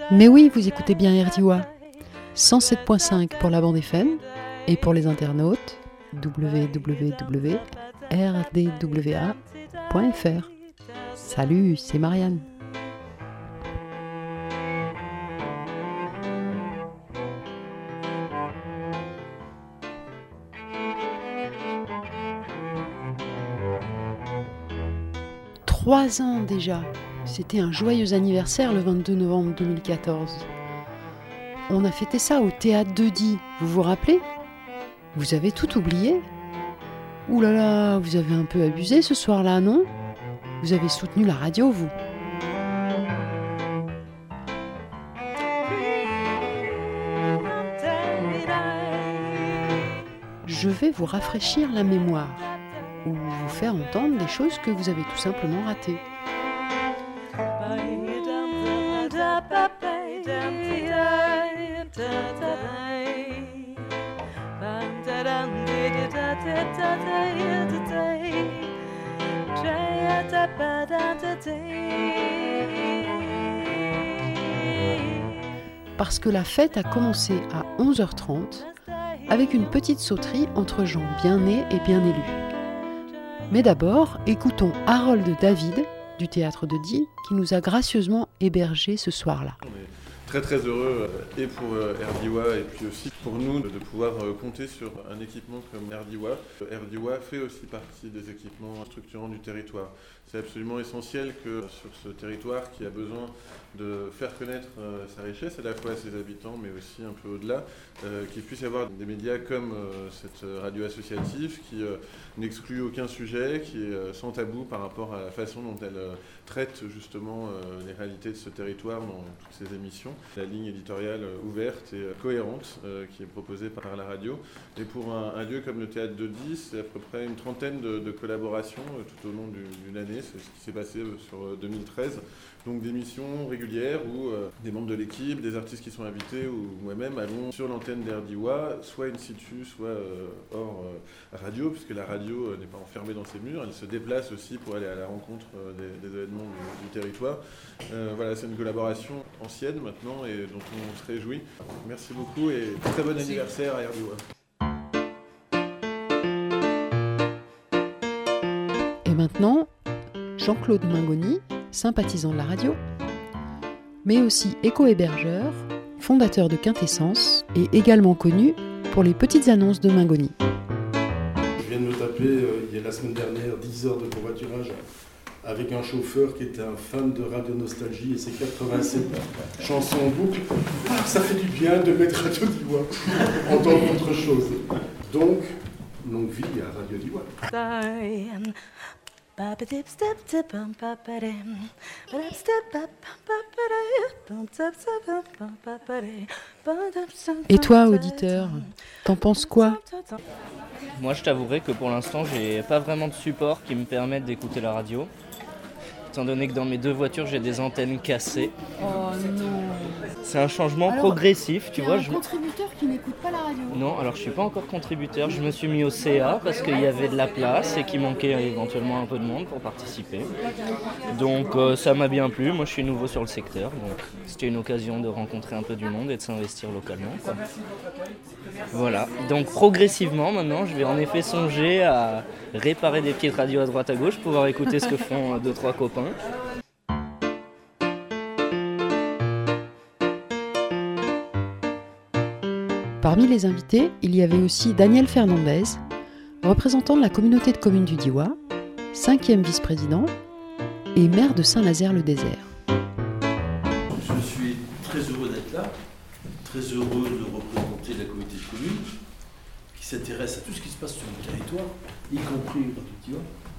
Mais oui, vous écoutez bien RDWA, 107.5 pour la bande FM et pour les internautes, www.rdwa.fr. Salut, c'est Marianne. « 3 ans déjà. C'était un joyeux anniversaire le 22 novembre 2014. On a fêté ça au théâtre de Die, vous vous rappelez ? Vous avez tout oublié ? Ouh là là, vous avez un peu abusé ce soir-là, non ? Vous avez soutenu la radio, vous ? Je vais vous rafraîchir la mémoire, ou vous faire entendre des choses que vous avez tout simplement ratées. Parce que la fête a commencé à 11h30 avec une petite sauterie entre gens bien nés et bien élus. Mais d'abord, écoutons Harold David du théâtre de Die qui nous a gracieusement hébergés ce soir-là. Très très heureux et pour RDWA et puis aussi pour nous de pouvoir compter sur un équipement comme RDWA. RDWA fait aussi partie des équipements structurants du territoire. C'est absolument essentiel que sur ce territoire qui a besoin de faire connaître sa richesse, à la fois à ses habitants mais aussi un peu au-delà, qu'il puisse y avoir des médias comme cette radio associative qui n'exclut aucun sujet, qui est sans tabou par rapport à la façon dont elle traite justement les réalités de ce territoire dans toutes ses émissions. La ligne éditoriale ouverte et cohérente qui est proposée par la radio. Et pour un lieu comme le théâtre de Die, c'est à peu près une trentaine de collaborations tout au long d'une année. C'est ce qui s'est passé sur 2013. Donc des missions régulières où des membres de l'équipe, des artistes qui sont invités ou moi-même allons sur l'antenne d'RDWA, soit in situ, soit hors radio, puisque la radio n'est pas enfermée dans ses murs, elle se déplace aussi pour aller à la rencontre des événements du territoire. Voilà, c'est une collaboration ancienne maintenant et dont on se réjouit. Merci beaucoup et très bon anniversaire à RDWA. Et maintenant, Jean-Claude Mingoni, sympathisant de la radio, mais aussi éco-hébergeur, fondateur de Quintessence et également connu pour les petites annonces de Mingoni. Je viens de me taper, il y a la semaine dernière, 10 heures de covoiturage avec un chauffeur qui était un fan de Radio Nostalgie et ses 87 chansons en boucle. Ah, ça fait du bien de mettre Radio Diwa en tant qu'autre chose. Donc, longue vie à Radio Diwa. Et toi, auditeur, t'en penses quoi ? Moi, je t'avouerai que pour l'instant, j'ai pas vraiment de support qui me permette d'écouter la radio. Étant donné que dans mes 2 voitures, j'ai des antennes cassées. Oh non. C'est un changement Alors, progressif, tu vois. Un contributeur qui n'écoute pas la radio. Non, alors je suis pas encore contributeur. Je me suis mis au CA parce qu'il y avait de la place et qu'il manquait éventuellement un peu de monde pour participer. Donc ça m'a bien plu. Moi, je suis nouveau sur le secteur, donc c'était une occasion de rencontrer un peu du monde et de s'investir localement, quoi. Voilà. Donc progressivement, maintenant, je vais en effet songer à réparer des petites radios à droite à gauche, pouvoir écouter ce que font 2-3 copains. Parmi les invités, il y avait aussi Daniel Fernandez, représentant de la communauté de communes du Diois, 5e vice-président et maire de Saint-Nazaire-le-Désert. Je suis très heureux d'être là, très heureux de représenter la communauté de communes qui s'intéresse à tout ce qui se passe sur le territoire, y compris le Diois.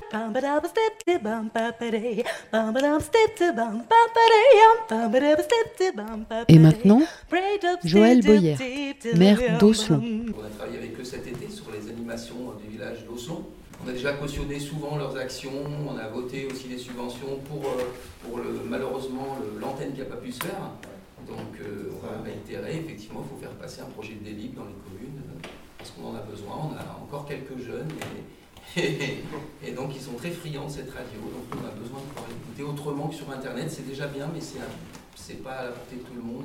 Et maintenant, Joël Boyer, maire d'Osselon. On a travaillé avec eux cet été sur les animations du village d'Osselon. On a déjà cautionné souvent leurs actions, on a voté aussi des subventions pour malheureusement l'antenne qui n'a pas pu se faire. Donc on va réitérer, effectivement il faut faire passer un projet de délib dans les communes parce qu'on en a besoin, on a encore quelques jeunes et donc ils sont très friands de cette radio, donc on a besoin de pouvoir l'écouter autrement que sur internet, c'est déjà bien mais c'est c'est pas à la portée de tout le monde.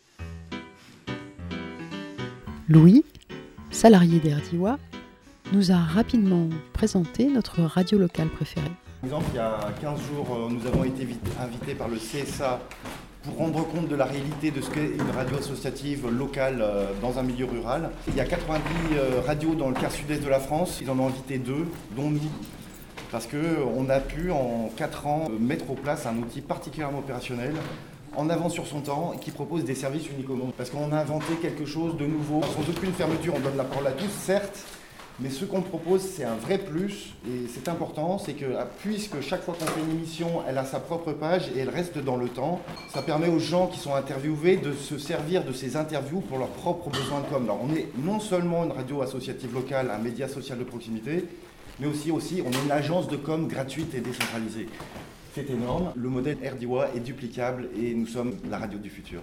Louis, salarié d'RDIWA, nous a rapidement présenté notre radio locale préférée. Par exemple, il y a 15 jours, nous avons été invités par le CSA pour rendre compte de la réalité de ce qu'est une radio associative locale dans un milieu rural. Il y a 90 radios dans le quart sud-est de la France, ils en ont invité 2, dont nous. Parce qu'on a pu, en 4 ans, mettre en place un outil particulièrement opérationnel, en avance sur son temps, qui propose des services uniques au monde. Parce qu'on a inventé quelque chose de nouveau, sans aucune fermeture, on donne la parole à tous, certes, mais ce qu'on propose, c'est un vrai plus, et c'est important, c'est que puisque chaque fois qu'on fait une émission, elle a sa propre page et elle reste dans le temps, ça permet aux gens qui sont interviewés de se servir de ces interviews pour leurs propres besoins de com. Alors on est non seulement une radio associative locale, un média social de proximité, mais aussi on est une agence de com gratuite et décentralisée. C'est énorme, le modèle RDIWA est duplicable et nous sommes la radio du futur.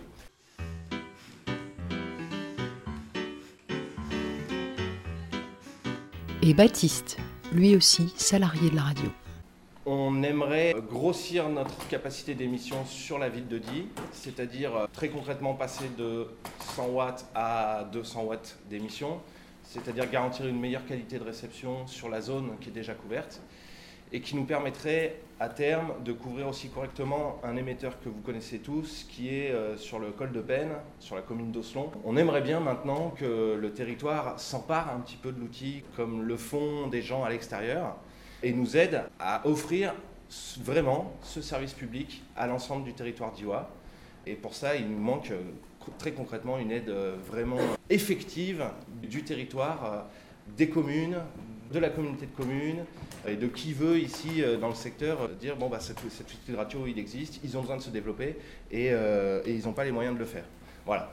Et Baptiste, lui aussi salarié de la radio. On aimerait grossir notre capacité d'émission sur la ville de Die, c'est-à-dire très concrètement passer de 100 watts à 200 watts d'émission, c'est-à-dire garantir une meilleure qualité de réception sur la zone qui est déjà couverte et qui nous permettrait à terme de couvrir aussi correctement un émetteur que vous connaissez tous qui est sur le col de Penne, sur la commune d'Osselon. On aimerait bien maintenant que le territoire s'empare un petit peu de l'outil comme le font des gens à l'extérieur et nous aide à offrir vraiment ce service public à l'ensemble du territoire d'Iwa. Et pour ça, il nous manque très concrètement une aide vraiment effective du territoire, des communes, de la communauté de communes et de qui veut ici dans le secteur dire bon cette petite radio il existe, ils ont besoin de se développer et ils n'ont pas les moyens de le faire. Voilà.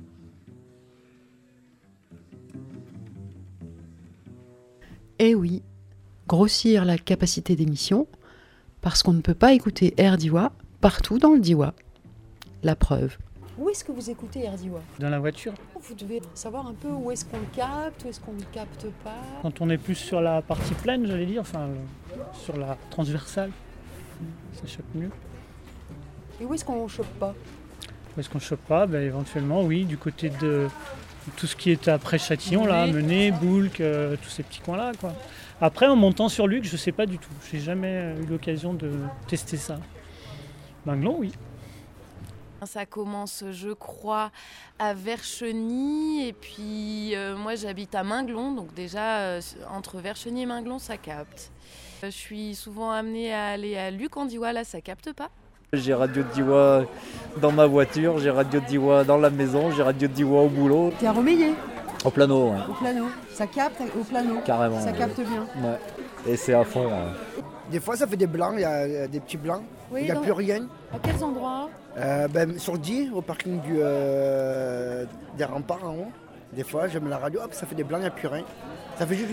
Eh oui, grossir la capacité d'émission parce qu'on ne peut pas écouter RDIWA partout dans le DIWA. La preuve. Où est-ce que vous écoutez RDIWA ? Dans la voiture. Vous devez savoir un peu où est-ce qu'on le capte, où est-ce qu'on ne le capte pas. Quand on est plus sur la partie pleine, j'allais dire, sur la transversale, ça chope mieux. Et où est-ce qu'on ne chope pas ? Où est-ce qu'on ne chope pas ? Éventuellement, oui, du côté de tout ce qui est après Châtillon, là, Menet, Boulques, tous ces petits coins-là, quoi. Après, en montant sur Luc, je ne sais pas du tout. J'ai jamais eu l'occasion de tester ça. Minglon, oui. Ça commence, je crois, à Vercheny et puis moi j'habite à Minglon, donc déjà entre Vercheny et Minglon ça capte. Je suis souvent amenée à aller à Luc en DIWA, là ça capte pas. J'ai radio DIWA dans ma voiture, j'ai radio DIWA dans la maison, j'ai radio DIWA au boulot. T'es à Romeillet ? Au plano, ouais. Au plano, ça capte au plano. Carrément. Ça capte bien. Ouais. Et c'est à fond. Ouais. Des fois ça fait des blancs, il y a des petits blancs, Oui, il n'y a plus rien. À quels endroits ? Sur Die, au parking des remparts en haut. Des fois, je mets la radio, hop, ça fait des blancs, il n'y a plus rien. Ça fait juste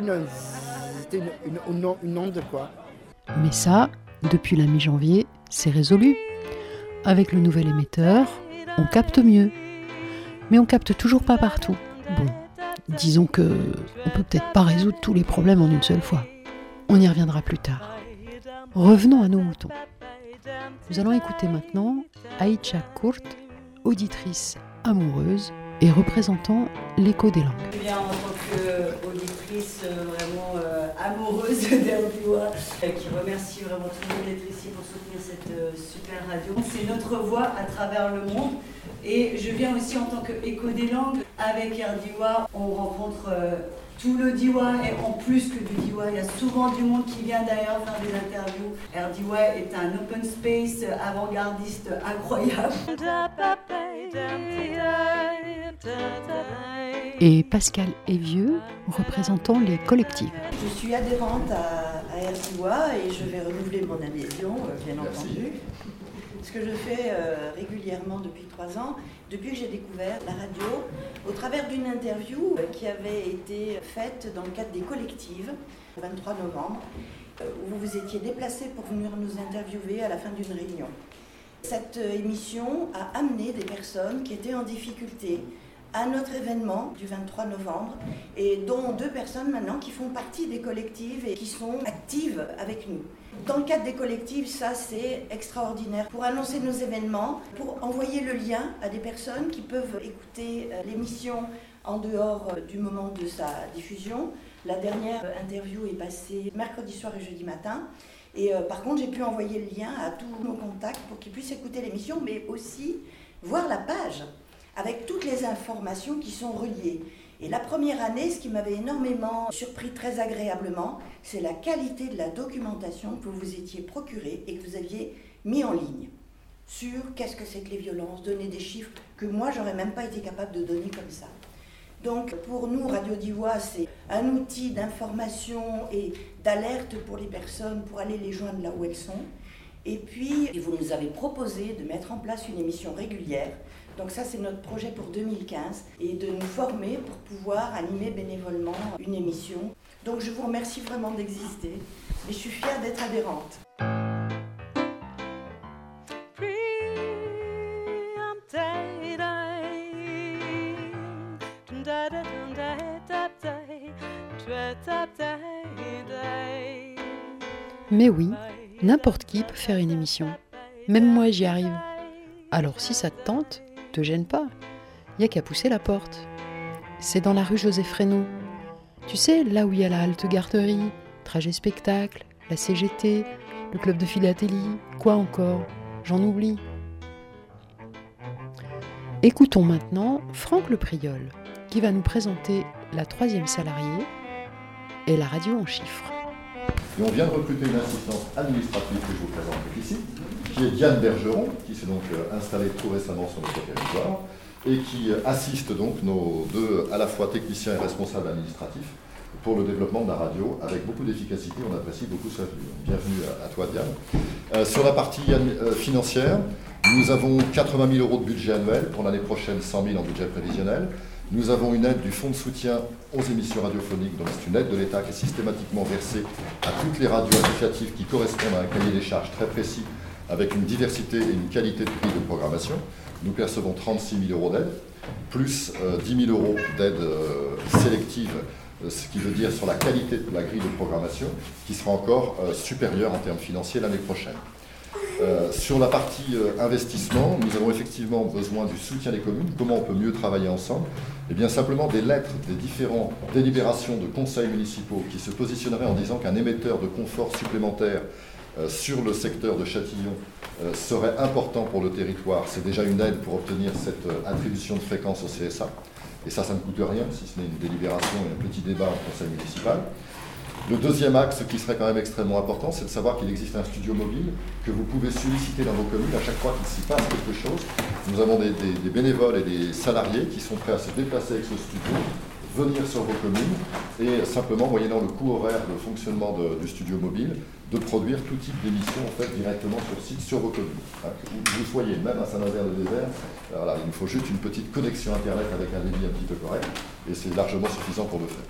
une onde, quoi. Mais ça, depuis la mi-janvier, c'est résolu. Avec le nouvel émetteur, on capte mieux. Mais on capte toujours pas partout. Bon, disons que on peut peut-être pas résoudre tous les problèmes en une seule fois. On y reviendra plus tard. Revenons à nos moutons. Nous allons écouter maintenant Aïcha Kurt, auditrice amoureuse et représentant l'écho des langues. Eh bien, en tant qu'auditrice vraiment amoureuse d'RDIWA, qui remercie vraiment tout le monde d'être ici pour soutenir cette super radio. C'est notre voix à travers le monde. Et je viens aussi en tant qu'écho des langues. Avec RDIWA, on rencontre tout le DIWA et en plus que du DIWA, il y a souvent du monde qui vient d'ailleurs faire des interviews. RDIWA est un open space avant-gardiste incroyable. Et Pascal Evieux, représentant les collectives. Je suis adhérente à RDIWA et je vais renouveler mon adhésion, bien entendu. Ce que je fais régulièrement depuis 3 ans, depuis que j'ai découvert la radio, au travers d'une interview qui avait été faite dans le cadre des collectives, le 23 novembre, où vous vous étiez déplacés pour venir nous interviewer à la fin d'une réunion. Cette émission a amené des personnes qui étaient en difficulté à notre événement du 23 novembre, et dont 2 personnes maintenant qui font partie des collectives et qui sont actives avec nous. Dans le cadre des collectives, ça c'est extraordinaire. Pour annoncer nos événements, pour envoyer le lien à des personnes qui peuvent écouter l'émission en dehors du moment de sa diffusion. La dernière interview est passée mercredi soir et jeudi matin. Et par contre, j'ai pu envoyer le lien à tous nos contacts pour qu'ils puissent écouter l'émission, mais aussi voir la page avec toutes les informations qui sont reliées. Et la première année, ce qui m'avait énormément surpris très agréablement, c'est la qualité de la documentation que vous étiez procurée et que vous aviez mis en ligne sur qu'est-ce que c'est que les violences, donner des chiffres que moi, j'aurais même pas été capable de donner comme ça. Donc pour nous, Radio Diois, c'est un outil d'information et d'alerte pour les personnes, pour aller les joindre là où elles sont. Et puis, vous nous avez proposé de mettre en place une émission régulière. Donc ça, c'est notre projet pour 2015, et de nous former pour pouvoir animer bénévolement une émission. Donc je vous remercie vraiment d'exister, et je suis fière d'être adhérente. Mais oui, n'importe qui peut faire une émission. Même moi, j'y arrive. Alors si ça te tente, te gêne pas. Il n'y a qu'à pousser la porte. C'est dans la rue Joseph Reynaud. Tu sais, là où il y a la halte garderie, trajet spectacle, la CGT, le club de philatélie, quoi encore ? J'en oublie. Écoutons maintenant Franck Le Priol, qui va nous présenter la 3e salariée et la radio en chiffres. Et on vient de recruter une assistante administrative que je vous présente ici, qui est Diane Bergeron, qui s'est donc installée tout récemment sur notre territoire, et qui assiste donc nos 2 à la fois techniciens et responsables administratifs pour le développement de la radio avec beaucoup d'efficacité. On apprécie beaucoup ça. Bienvenue à toi, Diane. Sur la partie financière, nous avons 80 000 € de budget annuel, pour l'année prochaine 100 000 en budget prévisionnel. Nous avons une aide du Fonds de soutien aux émissions radiophoniques, donc c'est une aide de l'État qui est systématiquement versée à toutes les radios associatives qui correspondent à un cahier des charges très précis, avec une diversité et une qualité de prix de programmation. Nous percevons 36 000 € d'aide, plus 10 000 € d'aide sélective, ce qui veut dire sur la qualité de la grille de programmation, qui sera encore supérieure en termes financiers l'année prochaine. Sur la partie investissement, nous avons effectivement besoin du soutien des communes. Comment on peut mieux travailler ensemble ? Eh bien simplement des lettres des différentes délibérations de conseils municipaux qui se positionneraient en disant qu'un émetteur de confort supplémentaire sur le secteur de Châtillon serait important pour le territoire. C'est déjà une aide pour obtenir cette attribution de fréquence au CSA. Et ça ne coûte rien, si ce n'est une délibération et un petit débat au conseil municipal. Le deuxième axe qui serait quand même extrêmement important, c'est de savoir qu'il existe un studio mobile que vous pouvez solliciter dans vos communes à chaque fois qu'il s'y passe quelque chose. Nous avons des bénévoles et des salariés qui sont prêts à se déplacer avec ce studio, venir sur vos communes et simplement, moyennant le coût horaire de fonctionnement du studio mobile, de produire tout type d'émissions en fait, directement sur site, sur vos communes. Où vous soyez, même à Saint-Nazaire-le-Désert, voilà, il nous faut juste une petite connexion Internet avec un débit un petit peu correct et c'est largement suffisant pour le faire.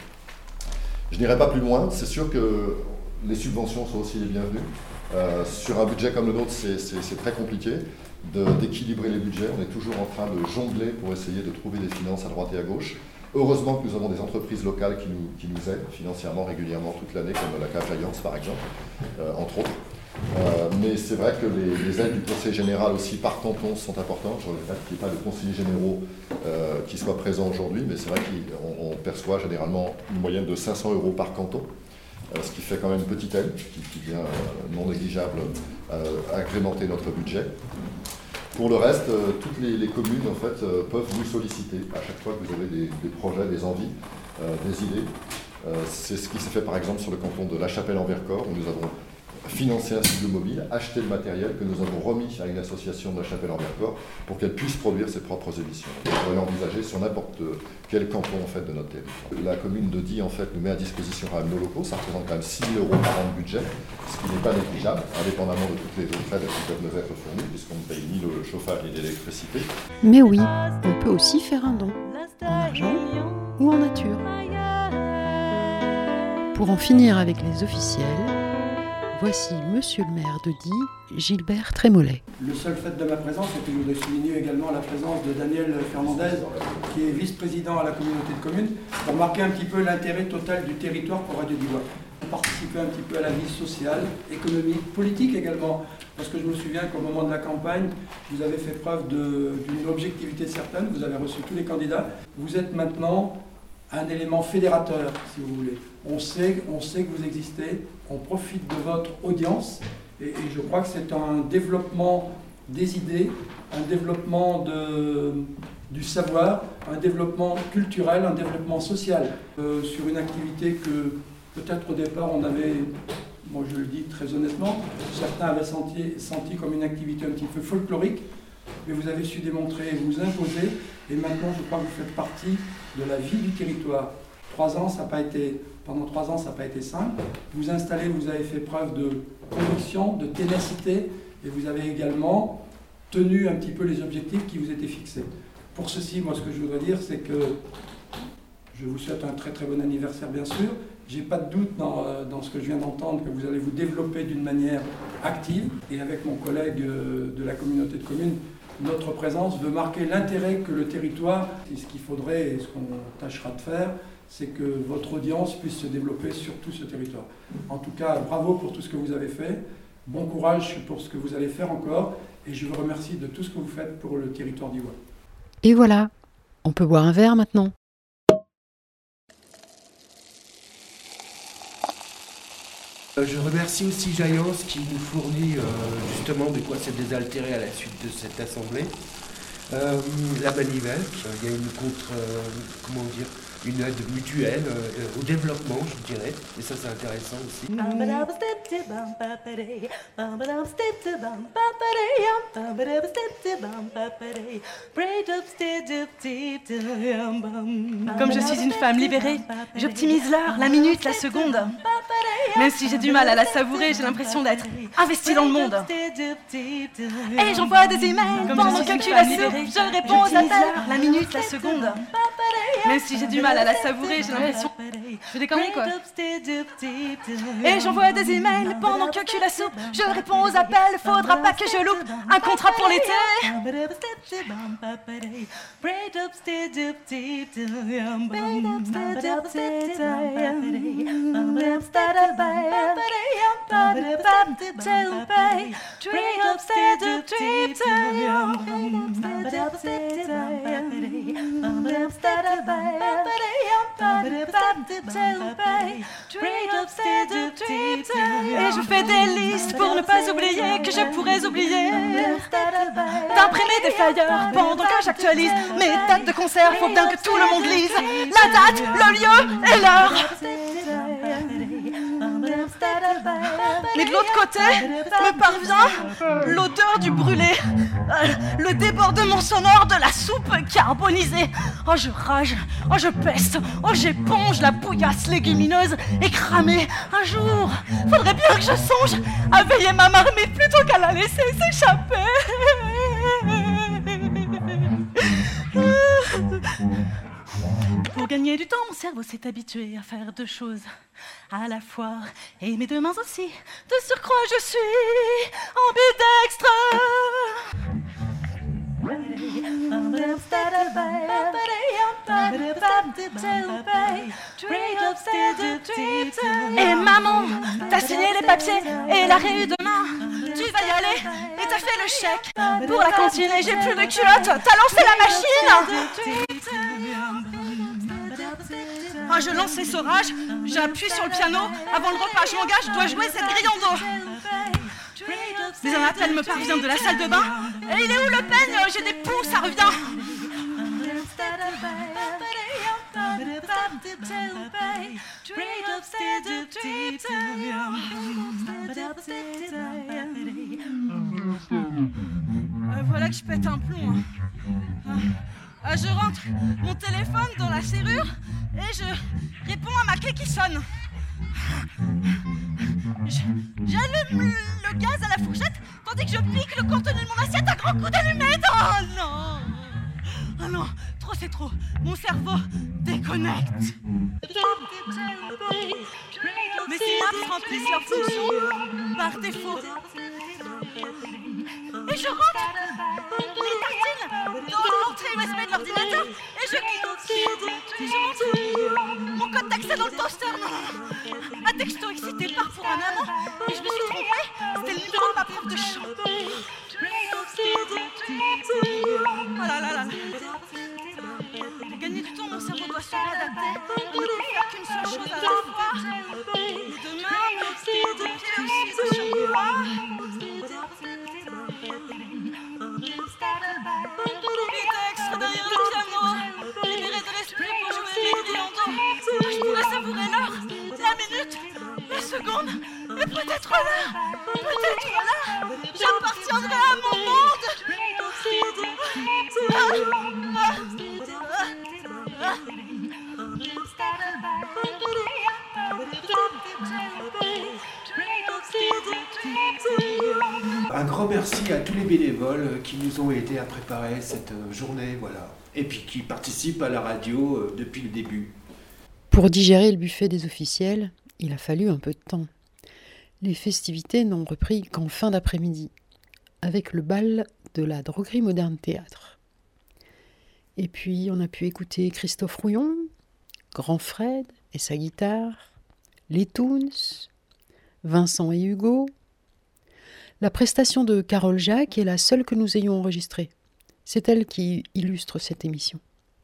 Je n'irai pas plus loin, c'est sûr que les subventions sont aussi les bienvenues. Sur un budget comme le nôtre, c'est très compliqué d'équilibrer les budgets. On est toujours en train de jongler pour essayer de trouver des finances à droite et à gauche. Heureusement que nous avons des entreprises locales qui nous aident financièrement régulièrement toute l'année, comme la CAF Alliance par exemple, entre autres. Mais c'est vrai que les aides du conseil général aussi par canton sont importantes. Je regrette qu'il n'y ait pas de conseillers généraux qui soient présents aujourd'hui, mais c'est vrai qu'on perçoit généralement une moyenne de 500 € par canton, ce qui fait quand même une petite aide qui vient non négligeable agrémenter notre budget. Pour le reste, toutes les communes en fait, peuvent nous solliciter à chaque fois que vous avez des projets, des envies, des idées. C'est ce qui s'est fait par exemple sur le canton de La Chapelle-en-Vercors, où nous avons financé un studio mobile, acheté le matériel que nous avons remis à une association de La Chapelle-en-Vercors pour qu'elle puisse produire ses propres émissions. On pourrait l'envisager sur n'importe quel canton en fait, de notre territoire. La commune de Die en fait, nous met à disposition quand même nos locaux, ça représente quand même 6 000 € par an de budget, ce qui n'est pas négligeable, indépendamment de toutes les autres aides qui peuvent nous être fournies, puisqu'on ne paye ni le chauffage ni l'électricité. Mais oui, on peut aussi faire un don, en argent ou en nature. Pour en finir avec les officiels, Voici Monsieur le maire de Die, Gilbert Trémollet. Le seul fait de ma présence, c'est que je voudrais souligner également la présence de Daniel Fernandez, qui est vice-président à la communauté de communes, pour marquer un petit peu l'intérêt total du territoire pour Radio Diois. Participer un petit peu à la vie sociale, économique, politique également, parce que je me souviens qu'au moment de la campagne, vous avez fait preuve d'une objectivité certaine, vous avez reçu tous les candidats. Vous êtes maintenant un élément fédérateur, si vous voulez. On sait que vous existez, on profite de votre audience, et je crois que c'est un développement des idées, un développement du savoir, un développement culturel, un développement social, sur une activité que peut-être au départ on avait, moi je le dis très honnêtement, certains avaient senti comme une activité un petit peu folklorique, mais vous avez su démontrer et vous imposer, et maintenant je crois que vous faites partie de la vie du territoire. Pendant 3 ans, ça n'a pas été simple. Vous installez, vous avez fait preuve de conviction, de ténacité, et vous avez également tenu un petit peu les objectifs qui vous étaient fixés. Pour ceci, moi ce que je voudrais dire, c'est que je vous souhaite un très très bon anniversaire bien sûr. J'ai pas de doute dans ce que je viens d'entendre que vous allez vous développer d'une manière active. Et avec mon collègue de la communauté de communes, notre présence veut marquer l'intérêt que le territoire, et ce qu'il faudrait et ce qu'on tâchera de faire, c'est que votre audience puisse se développer sur tout ce territoire. En tout cas, bravo pour tout ce que vous avez fait. Bon courage pour ce que vous allez faire encore. Et je vous remercie de tout ce que vous faites pour le territoire d'Ivoire. Et voilà, on peut boire un verre maintenant. Je remercie aussi Jaillance qui nous fournit justement de quoi se désaltérer à la suite de cette assemblée. La manivelle, il y a une aide mutuelle au développement, je dirais, et ça c'est intéressant aussi. Comme je suis une femme libérée, j'optimise l'heure, la minute, la seconde. Même si j'ai du mal à la savourer, j'ai l'impression d'être investie dans le monde. Et j'envoie des emails pendant que cul la soupe, je réponds aux appels, la minute, la seconde. Même si j'ai du mal à la savourer, j'ai l'impression... Je fais des conneries, quoi. Et j'envoie des emails pendant que cul la soupe, je réponds aux appels, faudra pas que je loupe un contrat pour l'été. Et je fais des listes pour ne pas oublier que je pourrais oublier d'imprimer des flyers pendant que j'actualise mes dates de concert. Faut bien que tout le monde lise la date, le lieu et l'heure. Mais de l'autre côté me parvient l'odeur du brûlé, le débordement sonore de la soupe carbonisée. Oh je rage, oh je peste, oh j'éponge la bouillasse légumineuse et cramée. Un jour, faudrait bien que je songe à veiller ma marmite plutôt qu'à la laisser s'échapper. Pour gagner du temps, mon cerveau s'est habitué à faire 2 choses à la fois, et mes 2 mains aussi. De surcroît, je suis ambidextre. Et maman, t'as signé les papiers et la réu demain. Tu vas y aller et t'as fait le chèque pour la cantine et j'ai plus de culotte. T'as lancé la machine. Oh, je lance les saurages, j'appuie sur le piano. Avant le repas, je m'engage, je dois jouer cette grille en do. Mais un appel me parvient de la salle de bain. Et il est où le peigne? J'ai des poux, ça revient. Voilà que je pète un plomb. Je rentre mon téléphone dans la serrure et je réponds à ma clé qui sonne. J'allume le gaz à la fourchette tandis que je pique le contenu de mon assiette à grands coups d'allumette. Oh non! Oh non, trop c'est trop. Mon cerveau déconnecte. Mes synapses remplissent leur fonction. par défaut. Et je rentre les tartines dans l'entrée USB de l'ordinateur et je montre mon code d'accès dans le toaster. Un texto excité part pour un amant et je me suis trompée. C'était le numéro de ma prof de chant. Oh là là là. Pour gagner du temps, mon cerveau doit se réadapter. On ne peut faire qu'une seule chose à la fois. Demain, pied aussi sur moi. Extra derrière le piano, libéré de l'esprit pour jouer mes grillandos. Je pourrais savourer l'heure, la minute, la seconde, et peut-être là, j'appartiendrai à mon monde. Un grand merci à tous les bénévoles qui nous ont aidés à préparer cette journée, voilà. Et puis qui participent à la radio depuis le début. Pour digérer le buffet des officiels, il a fallu un peu de temps. Les festivités n'ont repris qu'en fin d'après-midi, avec le bal de la Droguerie Moderne Théâtre. Et puis on a pu écouter Christophe Rouillon, Grand Fred et sa guitare, les Toons, Vincent et Hugo. La prestation de Carole Jacques est la seule que nous ayons enregistrée. C'est elle qui illustre cette émission.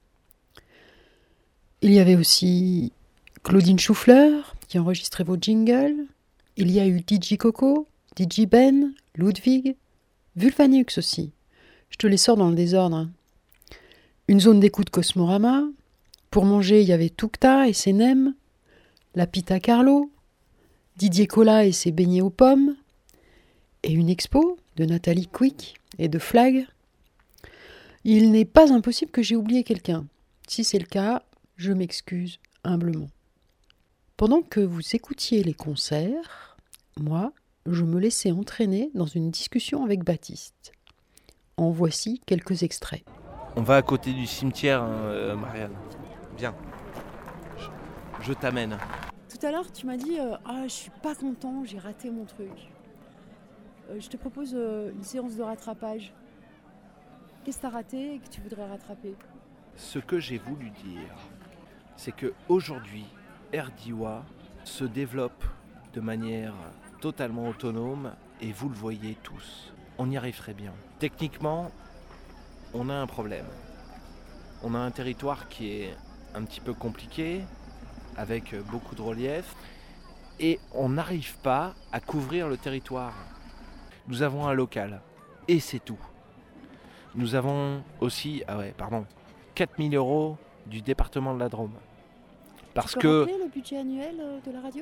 Il y avait aussi Claudine Choufleur qui enregistrait vos jingles. Il y a eu DJ Coco, DJ Ben, Ludwig, Vulvanux aussi. Je te les sors dans le désordre. Une zone d'écoute Cosmorama. Pour manger, il y avait Tukta et ses nems, la Pita Carlo, Didier Cola et ses beignets aux pommes, et une expo de Nathalie Quick et de Flag. Il n'est pas impossible que j'ai oublié quelqu'un. Si c'est le cas, je m'excuse humblement. Pendant que vous écoutiez les concerts, moi, je me laissais entraîner dans une discussion avec Baptiste. En voici quelques extraits. On va à côté du cimetière, Marianne. Viens. Je t'amène. Tout à l'heure, tu m'as dit je suis pas content, j'ai raté mon truc. Je te propose une séance de rattrapage. Qu'est-ce que tu as raté et que tu voudrais rattraper ? Ce que j'ai voulu dire, c'est qu'aujourd'hui, RDIWA se développe de manière totalement autonome et vous le voyez tous. On y arrive très bien. Techniquement, on a un problème. On a un territoire qui est un petit peu compliqué, avec beaucoup de relief, et on n'arrive pas à couvrir le territoire. Nous avons un local, et c'est tout. Nous avons aussi, 4 000 € du département de la Drôme. Parce tu peux rappeler le budget annuel de la radio ?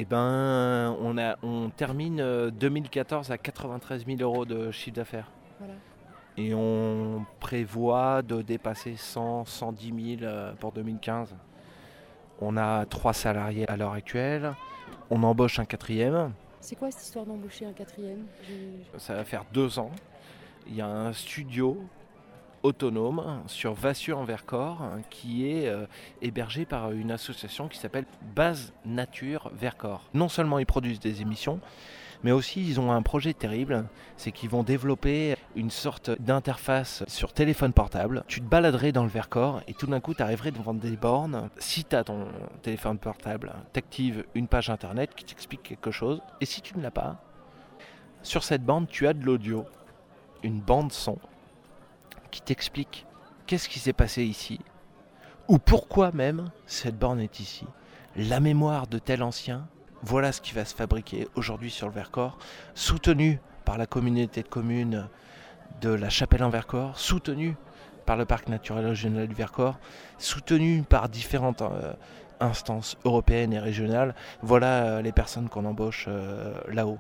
On termine 2014 à 93 000 € de chiffre d'affaires. Voilà. Et on prévoit de dépasser 110 000 pour 2015. On a 3 salariés à l'heure actuelle. On embauche un 4e. C'est quoi cette histoire d'embaucher un 4e ? Ça va faire 2 ans. Il y a un studio autonome sur Vassieux en Vercors qui est hébergé par une association qui s'appelle Base Nature Vercors. Non seulement ils produisent des émissions, mais aussi ils ont un projet terrible, c'est qu'ils vont développer une sorte d'interface sur téléphone portable. Tu te baladerais dans le Vercors et tout d'un coup tu arriverais devant des bornes. Si tu as ton téléphone portable, tu actives une page internet qui t'explique quelque chose, et si tu ne l'as pas, sur cette bande tu as de l'audio, une bande son qui t'explique qu'est-ce qui s'est passé ici, ou pourquoi même cette borne est ici. La mémoire de tel ancien, voilà ce qui va se fabriquer aujourd'hui sur le Vercors, soutenu par la communauté de communes de la Chapelle-en-Vercors, soutenu par le parc naturel régional du Vercors, soutenu par différentes instances européennes et régionales. Voilà les personnes qu'on embauche là-haut.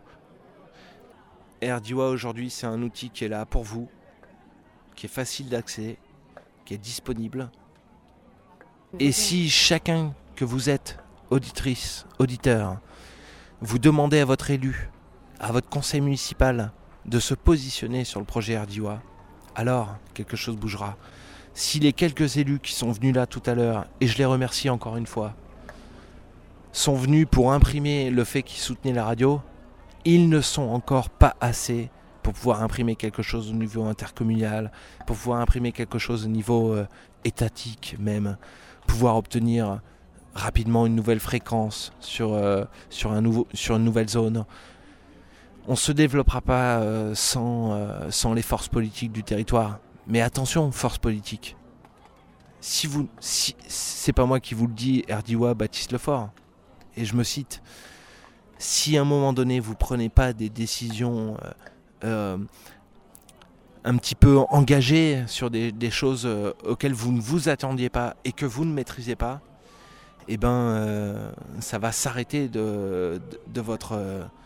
RDIWA aujourd'hui, c'est un outil qui est là pour vous, qui est facile d'accès, qui est disponible. Et si chacun que vous êtes, auditrice, auditeur, vous demandez à votre élu, à votre conseil municipal de se positionner sur le projet RDIWA, alors quelque chose bougera. Si les quelques élus qui sont venus là tout à l'heure, et je les remercie encore une fois, sont venus pour imprimer le fait qu'ils soutenaient la radio, Ils ne sont encore pas assez pour pouvoir imprimer quelque chose au niveau intercommunal, pour pouvoir imprimer quelque chose au niveau étatique même, pouvoir obtenir rapidement une nouvelle fréquence sur une nouvelle zone. On ne se développera pas sans les forces politiques du territoire. Mais attention, forces politiques. Si c'est pas moi qui vous le dis, Erdiwa, Baptiste Lefort, et je me cite, si à un moment donné vous prenez pas des décisions un petit peu engagées sur des choses auxquelles vous ne vous attendiez pas et que vous ne maîtrisez pas, eh ben ça va s'arrêter de votre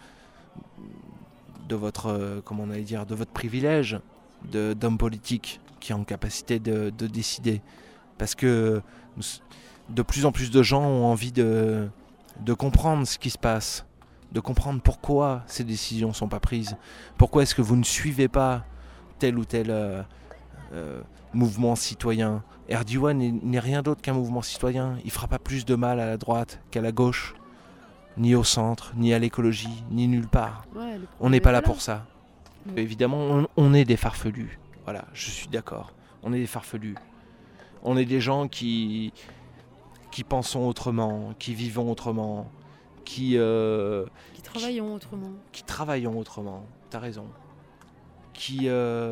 comment on allait dire, de votre privilège d'homme politique qui est en capacité de décider. Parce que de plus en plus de gens ont envie de comprendre ce qui se passe, de comprendre pourquoi ces décisions ne sont pas prises, pourquoi est-ce que vous ne suivez pas tel ou tel mouvement citoyen. Erdiwa n'est rien d'autre qu'un mouvement citoyen. Il ne fera pas plus de mal à la droite qu'à la gauche, ni au centre, ni à l'écologie, ni nulle part. Ouais, on n'est pas là pour ça. Évidemment, on est des farfelus. Voilà, je suis d'accord. On est des farfelus. On est des gens qui pensons autrement, qui vivons autrement, qui travaillons autrement. Qui travaillons autrement, t'as raison. Qui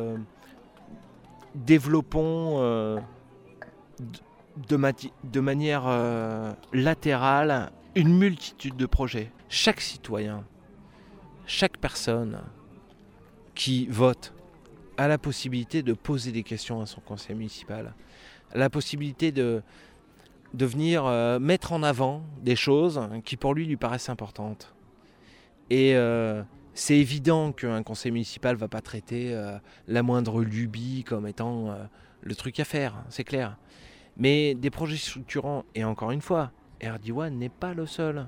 développons de manière latérale une multitude de projets. Chaque citoyen, chaque personne qui vote a la possibilité de poser des questions à son conseil municipal, a la possibilité de venir mettre en avant des choses qui pour lui paraissent importantes. Et c'est évident qu'un conseil municipal ne va pas traiter la moindre lubie comme étant le truc à faire, c'est clair. Mais des projets structurants, et encore une fois, Erdiwa n'est pas le seul.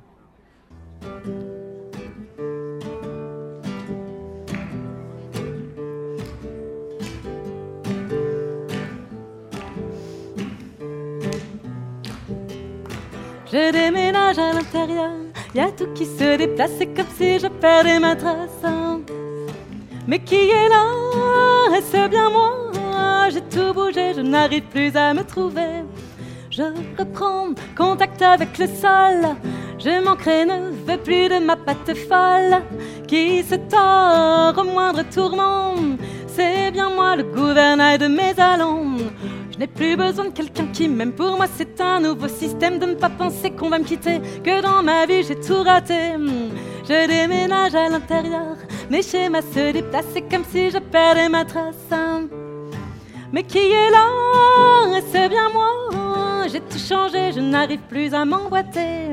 Je déménage à l'intérieur, y a tout qui se déplace, c'est comme si je perdais ma trace. Mais qui est là? Est-ce bien moi? J'ai tout bougé, je n'arrive plus à me trouver. Je reprends contact avec le sol, je manquerai, ne veux plus de ma patte folle qui se tord au moindre tourment. C'est bien moi le gouvernail de mes allons. Je n'ai plus besoin de quelqu'un qui m'aime. Pour moi c'est un nouveau système de ne pas penser qu'on va me quitter, que dans ma vie j'ai tout raté. Je déménage à l'intérieur, mes schémas se déplacent, c'est comme si je perdais ma trace. Mais qui est là? C'est bien moi. J'ai tout changé, je n'arrive plus à m'emboîter.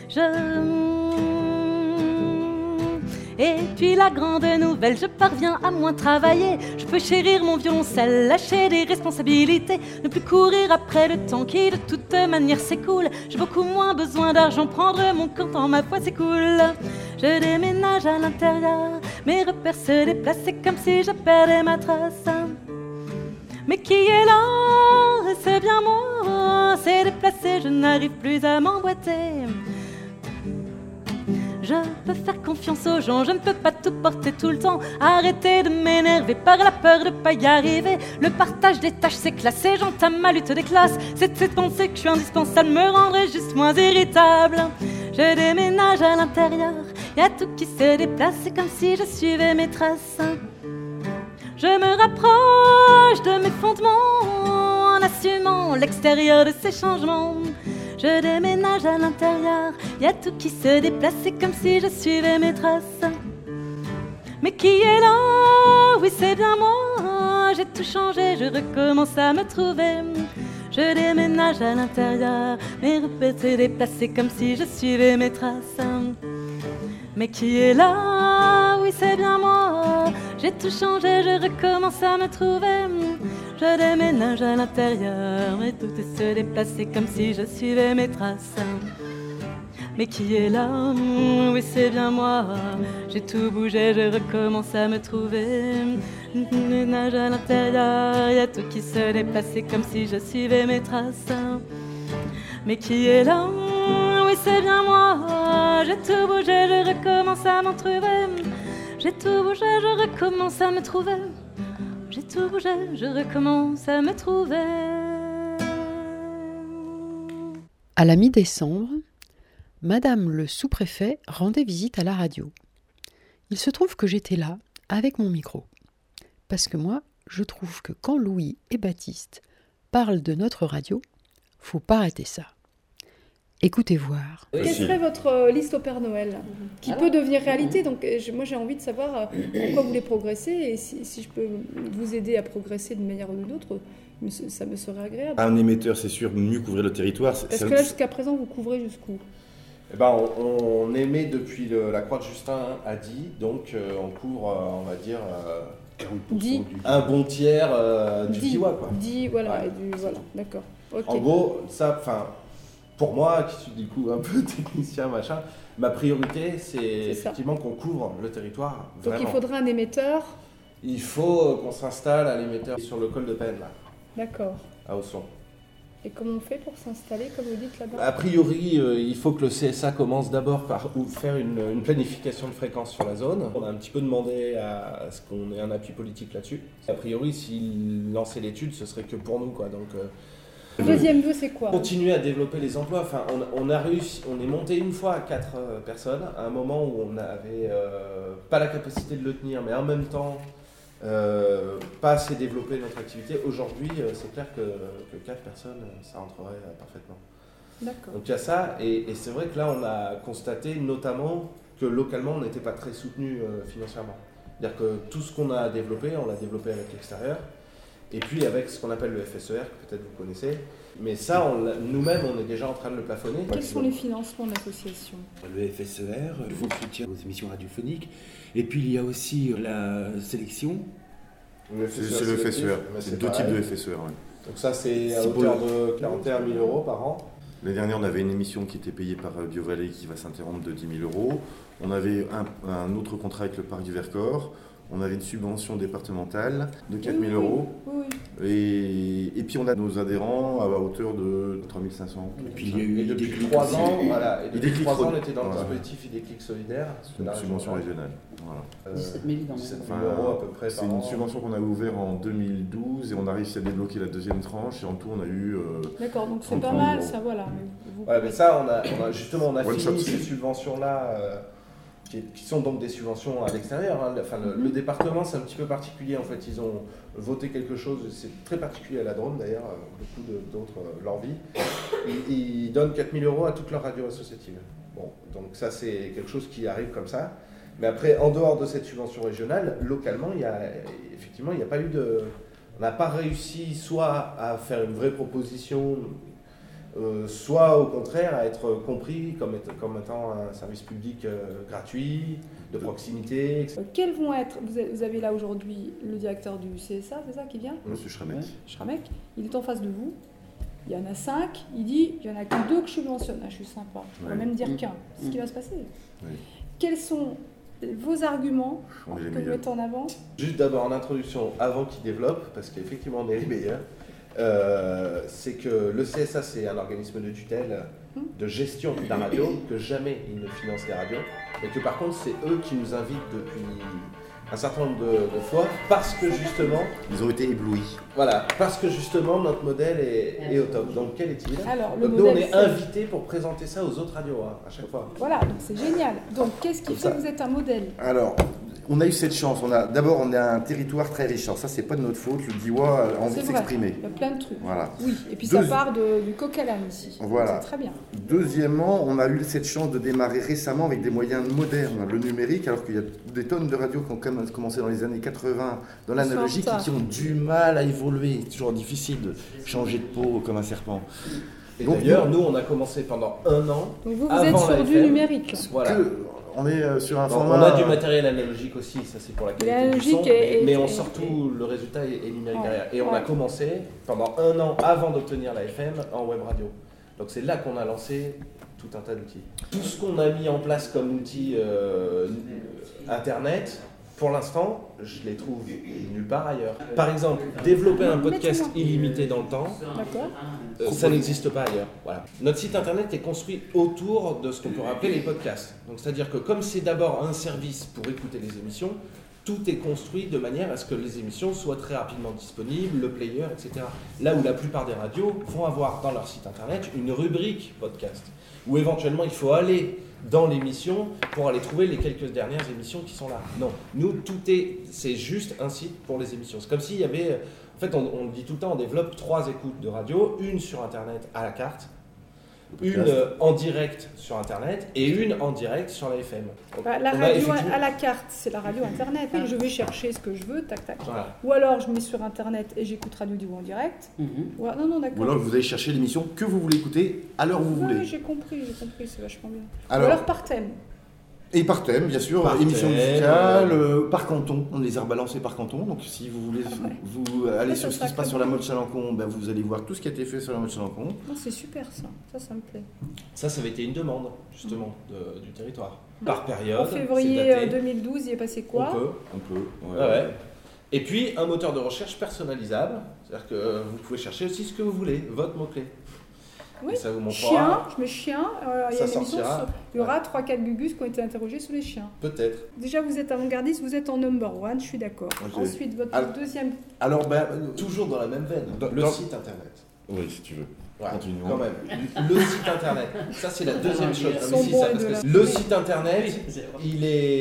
Et puis la grande nouvelle, je parviens à moins travailler. Je peux chérir mon violoncelle, lâcher des responsabilités, ne plus courir après le temps qui de toute manière s'écoule. J'ai beaucoup moins besoin d'argent, prendre mon compte en ma foi c'est cool. Je déménage à l'intérieur, mes repères se déplacent, c'est comme si je perdais ma trace. Mais qui est là? C'est bien moi, c'est déplacé, je n'arrive plus à m'emboîter. Je peux faire confiance aux gens, je ne peux pas tout porter tout le temps. Arrêtez de m'énerver par la peur de pas y arriver. Le partage des tâches c'est classé, j'entame ma lutte des classes. Cette pensée que je suis indispensable me rendrait juste moins irritable. Je déménage à l'intérieur, y a tout qui se déplace, c'est comme si je suivais mes traces. Je me rapproche de mes fondements en assumant l'extérieur de ces changements. Je déménage à l'intérieur, y a tout qui se déplace, c'est comme si je suivais mes traces. Mais qui est là? Oui, c'est bien moi. J'ai tout changé, je recommence à me trouver. Je déménage à l'intérieur, mes repères se déplacent, c'est comme si je suivais mes traces. Mais qui est là? Oui, c'est bien moi. J'ai tout changé, je recommence à me trouver. Je déménage à l'intérieur, mais tout se déplace, c'est comme si je suivais mes traces. Mais qui est là? Oui, c'est bien moi. J'ai tout bougé, je recommence à me trouver. Je déménage à l'intérieur, y a tout qui se déplace, c'est comme si je suivais mes traces. Mais qui est là? oui c'est bien moi. J'ai tout bougé, je recommence à m'en trouver. J'ai tout bougé, je recommence à me trouver. J'ai tout bougé, je recommence à me trouver. À la mi-décembre, Madame le sous-préfet rendait visite à la radio. Il se trouve que j'étais là, avec mon micro. Parce que moi, je trouve que quand Louis et Baptiste parlent de notre radio, faut pas rater ça. Écoutez voir. Quelle serait votre liste au Père Noël qui peut devenir réalité? Donc, moi, j'ai envie de savoir en quoi vous voulez progresser et si je peux vous aider à progresser d'une manière ou d'une autre, ça me serait agréable. Un émetteur, c'est sûr, mieux couvrir le territoire. Est-ce que là, jusqu'à présent, vous couvrez jusqu'où? On émet depuis la Croix de Justin à Die, donc on couvre, on va dire, un bon tiers du Diois. Die, voilà, ouais. Voilà, d'accord. Okay. En gros, ça, pour moi, qui suis du coup un peu technicien, machin, ma priorité, c'est effectivement qu'on couvre le territoire. Donc il faudrait un émetteur. Il faut qu'on s'installe à l'émetteur sur le col de Penne, là. D'accord. À Ausson. Et comment on fait pour s'installer, comme vous dites là-bas? A priori, il faut que le CSA commence d'abord par faire une planification de fréquence sur la zone. On a un petit peu demandé à ce qu'on ait un appui politique là-dessus. A priori, s'il lançait l'étude, ce serait que pour nous, quoi. Donc, le deuxième vœu, c'est quoi? Continuer à développer les emplois. Enfin, on a réussi, on est monté une fois à 4 personnes, à un moment où on n'avait pas la capacité de le tenir, mais en même temps, pas assez développer notre activité. Aujourd'hui, c'est clair que 4 personnes, ça rentrerait parfaitement. D'accord. Donc il y a ça, et c'est vrai que là, on a constaté notamment que localement, on n'était pas très soutenu financièrement. C'est-à-dire que tout ce qu'on a développé, on l'a développé avec l'extérieur. Et puis avec ce qu'on appelle le FSER, que peut-être vous connaissez. Mais ça, nous-mêmes, on est déjà en train de le plafonner. Quels sont les financements de l'association? Le FSER, le fonds de soutien aux émissions radiophoniques. Et puis il y a aussi la sélection. C'est le FSER, c'est 2 types de FSER. Ouais. Donc ça, c'est à hauteur de 41 000 € par an. L'année dernière, on avait une émission qui était payée par BioValley qui va s'interrompre de 10 000 €. On avait un autre contrat avec le Parc du Vercors. On avait une subvention départementale de 4 000 €. Oui. Et puis on a nos adhérents à hauteur de 3 500. Et puis il y a eu depuis 3 ans, voilà. Et depuis 3 ans, on était dans le dispositif Idéclic solidaire. C'est une subvention régionale. Voilà. 17 000 dans 17 000 € à peu près. C'est une subvention qu'on a ouverte en 2012 et on a réussi à débloquer la deuxième tranche. Et en tout, on a eu. D'accord, donc c'est pas mal, ça, voilà. Ouais, mais ça, on a justement fini ces subventions-là. Qui sont donc des subventions à l'extérieur. Hein. Enfin, le département, c'est un petit peu particulier. En fait, ils ont voté quelque chose, c'est très particulier à la Drôme d'ailleurs, beaucoup d'autres l'envie. Ils donnent 4 000 € à toute leur radio associative. Bon, donc ça, c'est quelque chose qui arrive comme ça. Mais après, en dehors de cette subvention régionale, localement, effectivement, il n'y a pas eu de... On n'a pas réussi soit à faire une vraie proposition, soit au contraire à être compris comme étant un service public gratuit, de proximité, etc. Quels vont être, vous avez là aujourd'hui le directeur du CSA, c'est ça qui vient? Monsieur Schramek. Schramek, il est en face de vous, il y en a 5, il dit il n'y en a que 2 que je subventionne, je suis sympa, je vais même dire qu'un, c'est ce qui va se passer. Oui. Quels sont vos arguments que vous mettez en avant? Juste d'abord en introduction, avant qu'il développe, parce qu'effectivement on est les meilleurs, c'est que le CSA, c'est un organisme de tutelle, de gestion de la radio, que jamais il ne finance les radios, et que par contre, c'est eux qui nous invitent depuis un certain nombre de fois, parce que justement... Ils ont été éblouis. Voilà, parce que justement, notre modèle est au top. Donc, quel est-il? Alors, donc, nous, on est invités pour présenter ça aux autres radios, hein, à chaque fois. Voilà, donc c'est génial. Donc, qu'est-ce qui fait que vous êtes un modèle? Alors, on a eu cette chance. D'abord, on a un territoire très riche. Alors ça, c'est pas de notre faute. Le Diois a envie de s'exprimer. Il y a plein de trucs. Voilà. Oui, et puis ça part du coq à l'âne ici. Voilà. C'est très bien. Deuxièmement, on a eu cette chance de démarrer récemment avec des moyens modernes, le numérique, alors qu'il y a des tonnes de radios qui ont commencé dans les années 80 dans l'analogique et qui ont du mal à évoluer. C'est toujours difficile de changer de peau comme un serpent. Et donc, d'ailleurs, nous, on a commencé pendant 1 an. Donc vous êtes sur du numérique. Voilà. On est sur un format... On a du matériel analogique aussi, ça c'est pour la qualité du son, mais on sort tout, le résultat est numérique derrière. Et on a commencé pendant 1 an avant d'obtenir la FM en web radio. Donc c'est là qu'on a lancé tout un tas d'outils. Tout ce qu'on a mis en place comme outil internet, Pour l'instant, je les trouve nulle part ailleurs. Par exemple, développer un podcast illimité dans le temps, ça n'existe pas ailleurs. Voilà. Notre site internet est construit autour de ce qu'on peut appeler les podcasts. Donc, c'est-à-dire que comme c'est d'abord un service pour écouter les émissions, tout est construit de manière à ce que les émissions soient très rapidement disponibles, le player, etc. Là où la plupart des radios vont avoir dans leur site internet une rubrique podcast, où éventuellement il faut aller dans l'émission pour aller trouver les quelques dernières émissions qui sont là. Non, nous, c'est juste un site pour les émissions. C'est comme s'il y avait, en fait, on le dit tout le temps, on développe 3 écoutes de radio, une sur Internet à la carte, une en direct sur Internet et une en direct sur la FM. La radio à la carte, c'est la radio Internet. Je vais chercher ce que je veux, tac, tac. Voilà. Ou alors je mets sur Internet et j'écoute Radio Diwa en direct. Ou alors vous allez chercher l'émission que vous voulez écouter à l'heure où vous voulez. Oui, j'ai compris, c'est vachement bien. Alors, ou alors par thème. Et par thème, bien sûr, émission musicale, par canton, on les a rebalancés par canton, donc si vous voulez vous aller sur ce qui se passe sur la mode Chalancon, ben vous allez voir tout ce qui a été fait sur la mode Chalancon. C'est super ça me plaît. Ça avait été une demande, justement, du territoire. Par période. En février 2012, il est passé quoi? On peut. Ouais. Et puis, un moteur de recherche personnalisable, c'est-à-dire que vous pouvez chercher aussi ce que vous voulez, votre mot-clé. Oui, et ça vous montrera. Chien, je mets chien, il y a une émission, il y aura 3-4 gugus qui ont été interrogés sur les chiens. Peut-être. Déjà, vous êtes avant-gardiste, vous êtes en number one, je suis d'accord. Ensuite, votre deuxième... Alors, toujours dans la même veine, site internet. Oui, si tu veux. Ouais, quand même. Le site internet, ça c'est la deuxième chose. Le site internet, il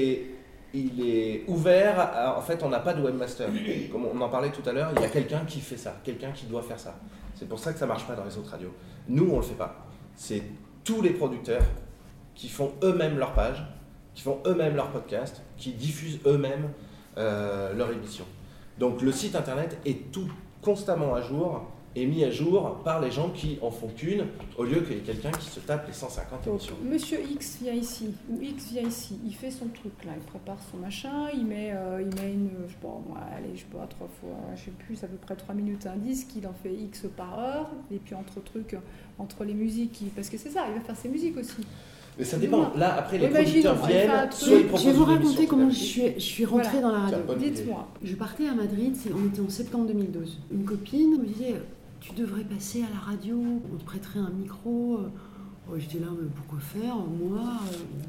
est ouvert, en fait on n'a pas de webmaster. Comme on en parlait tout à l'heure, il y a quelqu'un qui fait ça, quelqu'un qui doit faire ça. C'est pour ça que ça ne marche pas dans les autres radios. Nous, on ne le fait pas. C'est tous les producteurs qui font eux-mêmes leur page, qui font eux-mêmes leur podcast, qui diffusent eux-mêmes leur émission. Donc le site internet est tout constamment à jour et mis à jour par les gens qui en font qu'une, au lieu qu'il y ait quelqu'un qui se tape les 150 émissions. Monsieur X vient ici, ou X vient ici, il fait son truc là, il prépare son machin, il met une, je sais pas, 3 fois, je sais plus, à peu près 3 minutes un disque, il en fait X par heure, et puis entre les musiques, parce que c'est ça, il va faire ses musiques aussi. Mais ça dépend. Là, après, les producteurs viennent, soit ils proposent. Je vais vous raconter comment je suis rentrée dans la radio. Dites-moi. Je partais à Madrid, on était en septembre 2012. Une copine me disait, tu devrais passer à la radio, on te prêterait un micro. J'étais là, mais pourquoi faire? Moi,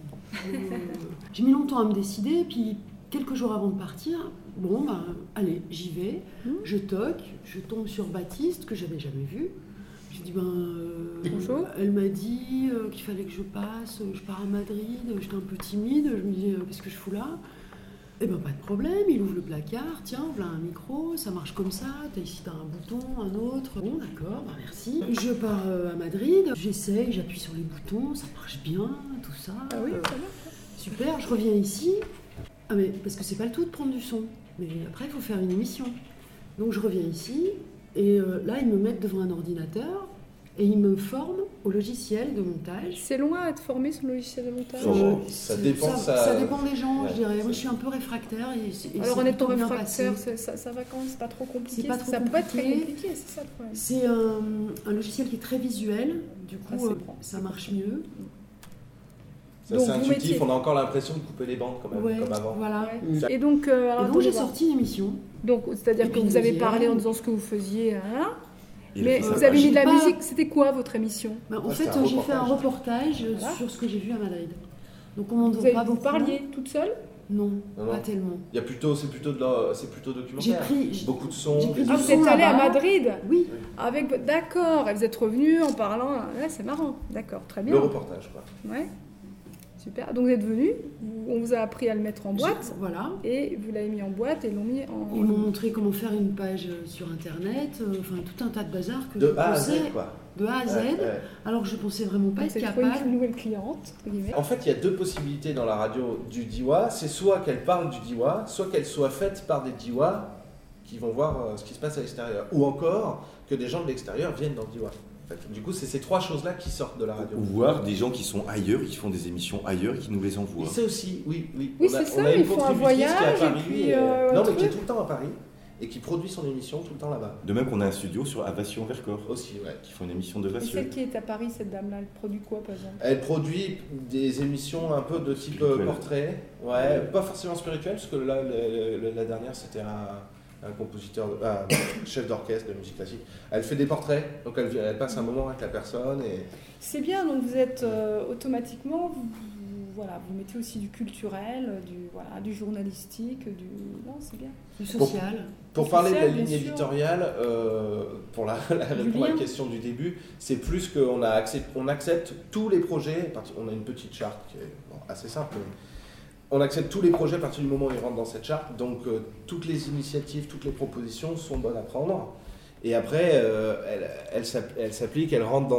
j'ai mis longtemps à me décider, puis quelques jours avant de partir, allez, j'y vais, je toque, je tombe sur Baptiste, que j'avais jamais vu. J'ai dit, bonjour. Elle m'a dit qu'il fallait que je passe, je pars à Madrid, j'étais un peu timide, je me dis, qu'est-ce que je fous là? Eh ben pas de problème, il ouvre le placard, tiens, voilà un micro, ça marche comme ça, ici t'as un bouton, un autre. Bon d'accord, merci. Je pars à Madrid, j'essaye, j'appuie sur les boutons, ça marche bien, tout ça. Ah oui, ça va. Super, je reviens ici. Ah mais parce que c'est pas le tout de prendre du son, mais après il faut faire une émission. Donc je reviens ici, et là ils me mettent devant un ordinateur, et ils me forment au logiciel de montage. C'est loin à être formé sur le logiciel de montage. Ça dépend des gens, je dirais. Moi, je suis un peu réfractaire. Alors, en étant réfractaire, ça va quand même, c'est pas trop compliqué. Ça peut être très compliqué, c'est ça le problème. C'est un logiciel qui est très visuel. Du coup, ça marche mieux. C'est intuitif, on a encore l'impression de couper les bandes comme avant. Voilà. Ouais. Et donc j'ai sorti une émission. Donc, c'est-à-dire que vous avez parlé en disant ce que vous faisiez. Mais vous avez mis de la musique, c'était quoi votre émission? En fait, j'ai fait un reportage sur ce que j'ai vu à Madrid. Donc vous parliez toute seule? Non, pas tellement. C'est plutôt documentaire. Beaucoup de sons. Vous êtes allé à Madrid? Oui. D'accord, et vous êtes revenu en parlant. Là, c'est marrant. D'accord, très bien. Le reportage, quoi. Ouais. Super. Donc vous êtes venu, on vous a appris à le mettre en boîte. Voilà. Et vous l'avez mis en boîte et l'ont mis en... Ils m'ont montré comment faire une page sur Internet, tout un tas de bazar que de A à Z, quoi. De A à Z, alors que je pensais vraiment pas être capable. C'est une nouvelle cliente. En fait, il y a 2 possibilités dans la radio du Diwa. C'est soit qu'elle parle du Diwa, soit qu'elle soit faite par des Diwa qui vont voir ce qui se passe à l'extérieur. Ou encore que des gens de l'extérieur viennent dans le Diwa. Du coup, c'est ces 3 choses-là qui sortent de la radio. Ou voir des gens qui sont ailleurs, qui font des émissions ailleurs et qui nous les envoient. C'est aussi, oui. Oui, c'est ça, ils font un voyage. Qui est à Paris, mais qui est tout le temps à Paris et qui produit son émission tout le temps là-bas. De même qu'on a un studio à Vassy-en-Vercors aussi, ouais. Qui font une émission de Et Vassy. celle qui est à Paris, cette dame-là, elle produit quoi par exemple? Elle produit des émissions un peu de type portrait, pas forcément spirituel, parce que là, la dernière, c'était un compositeur, un chef d'orchestre de musique classique. Elle fait des portraits, donc elle passe un moment avec la personne. Et... C'est bien, donc vous êtes automatiquement, vous mettez aussi du culturel, du journalistique, non, c'est bien. Du social. Pour parler de la ligne éditoriale, pour répondre à la question du début, c'est plus qu'on accepte tous les projets, on a une petite charte qui est assez simple, mais on accepte tous les projets à partir du moment où ils rentrent dans cette charte, donc toutes les initiatives, toutes les propositions sont bonnes à prendre, et après elles s'appliquent, elles rentrent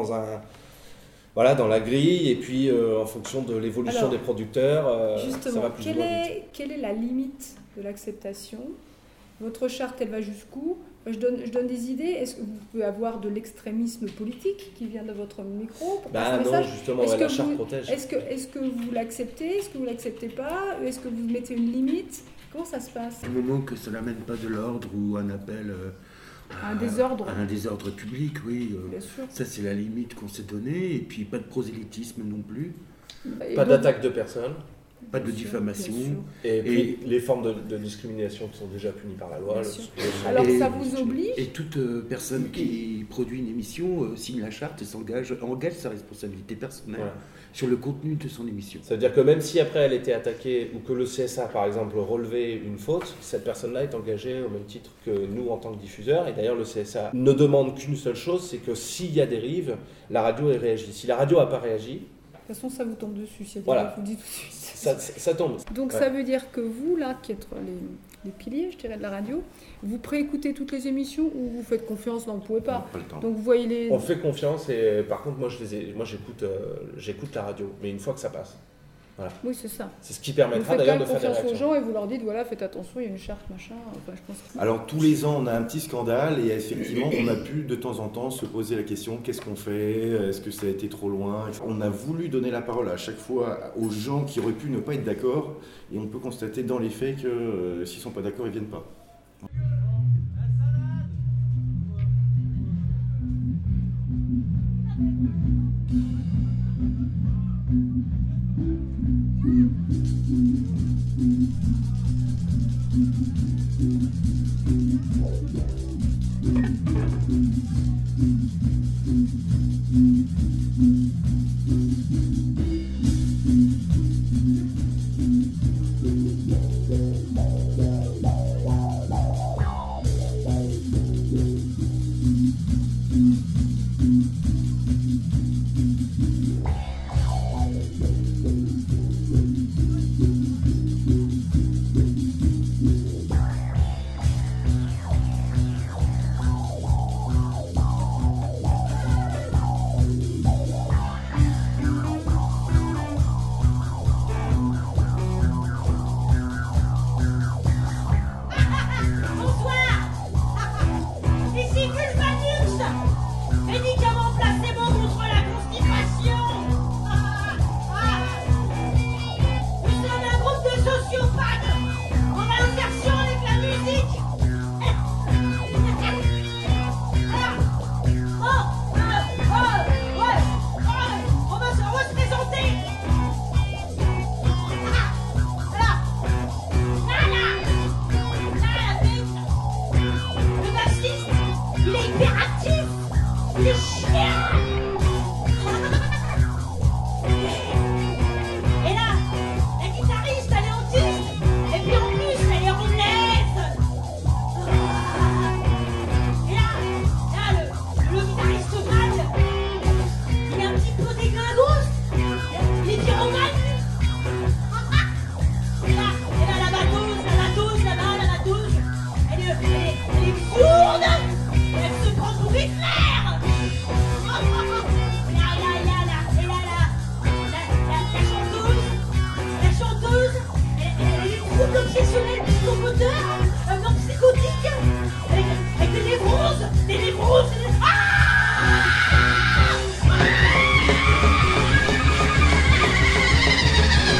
dans la grille, et puis en fonction de l'évolution des producteurs, justement, ça va plus ou moins vite. Quelle est la limite de l'acceptation? Votre charte, elle va jusqu'où? Je donne des idées. Est-ce que vous pouvez avoir de l'extrémisme politique qui vient de votre micro pour passer un message? Justement, la charte protège. Est-ce que vous l'acceptez? Est-ce que vous ne l'acceptez pas? Est-ce que vous mettez une limite? Comment ça se passe? Du moment que cela n'amène pas de l'ordre ou un appel... un désordre. Un désordre public, oui. Bien sûr. Ça, c'est la limite qu'on s'est donnée. Et puis, pas de prosélytisme non plus. Pas d'attaque de personnes. Pas de diffamation. Et puis, les formes de discrimination qui sont déjà punies par la loi. Alors, ça vous oblige? Et toute personne qui produit une émission signe la charte et engage sa responsabilité personnelle sur le contenu de son émission. Ça veut dire que même si après elle était attaquée ou que le CSA, par exemple, relevait une faute, cette personne-là est engagée au même titre que nous en tant que diffuseurs. Et d'ailleurs, le CSA ne demande qu'une seule chose, c'est que s'il y a dérive, la radio réagit. Si la radio n'a pas réagi... De toute façon, ça vous tombe dessus, je vous dis tout de suite. Ça tombe. Donc ça veut dire que vous, là, qui êtes les piliers, je dirais, de la radio, vous préécoutez toutes les émissions ou vous faites confiance? Non, vous ne pouvez pas. Non, pas le temps. Donc vous voyez les... On fait confiance et par contre, moi j'écoute la radio, mais une fois que ça passe. Voilà. Oui, c'est ça. C'est ce qui permettra d'ailleurs de faire des réactions. Vous faites confiance aux gens et vous leur dites, voilà, faites attention, il y a une charte, machin. Enfin, je pense que... Alors tous les ans, on a un petit scandale et effectivement, on a pu de temps en temps se poser la question, qu'est-ce qu'on fait? Est-ce que ça a été trop loin? On a voulu donner la parole à chaque fois aux gens qui auraient pu ne pas être d'accord et on peut constater dans les faits que s'ils ne sont pas d'accord, ils ne viennent pas.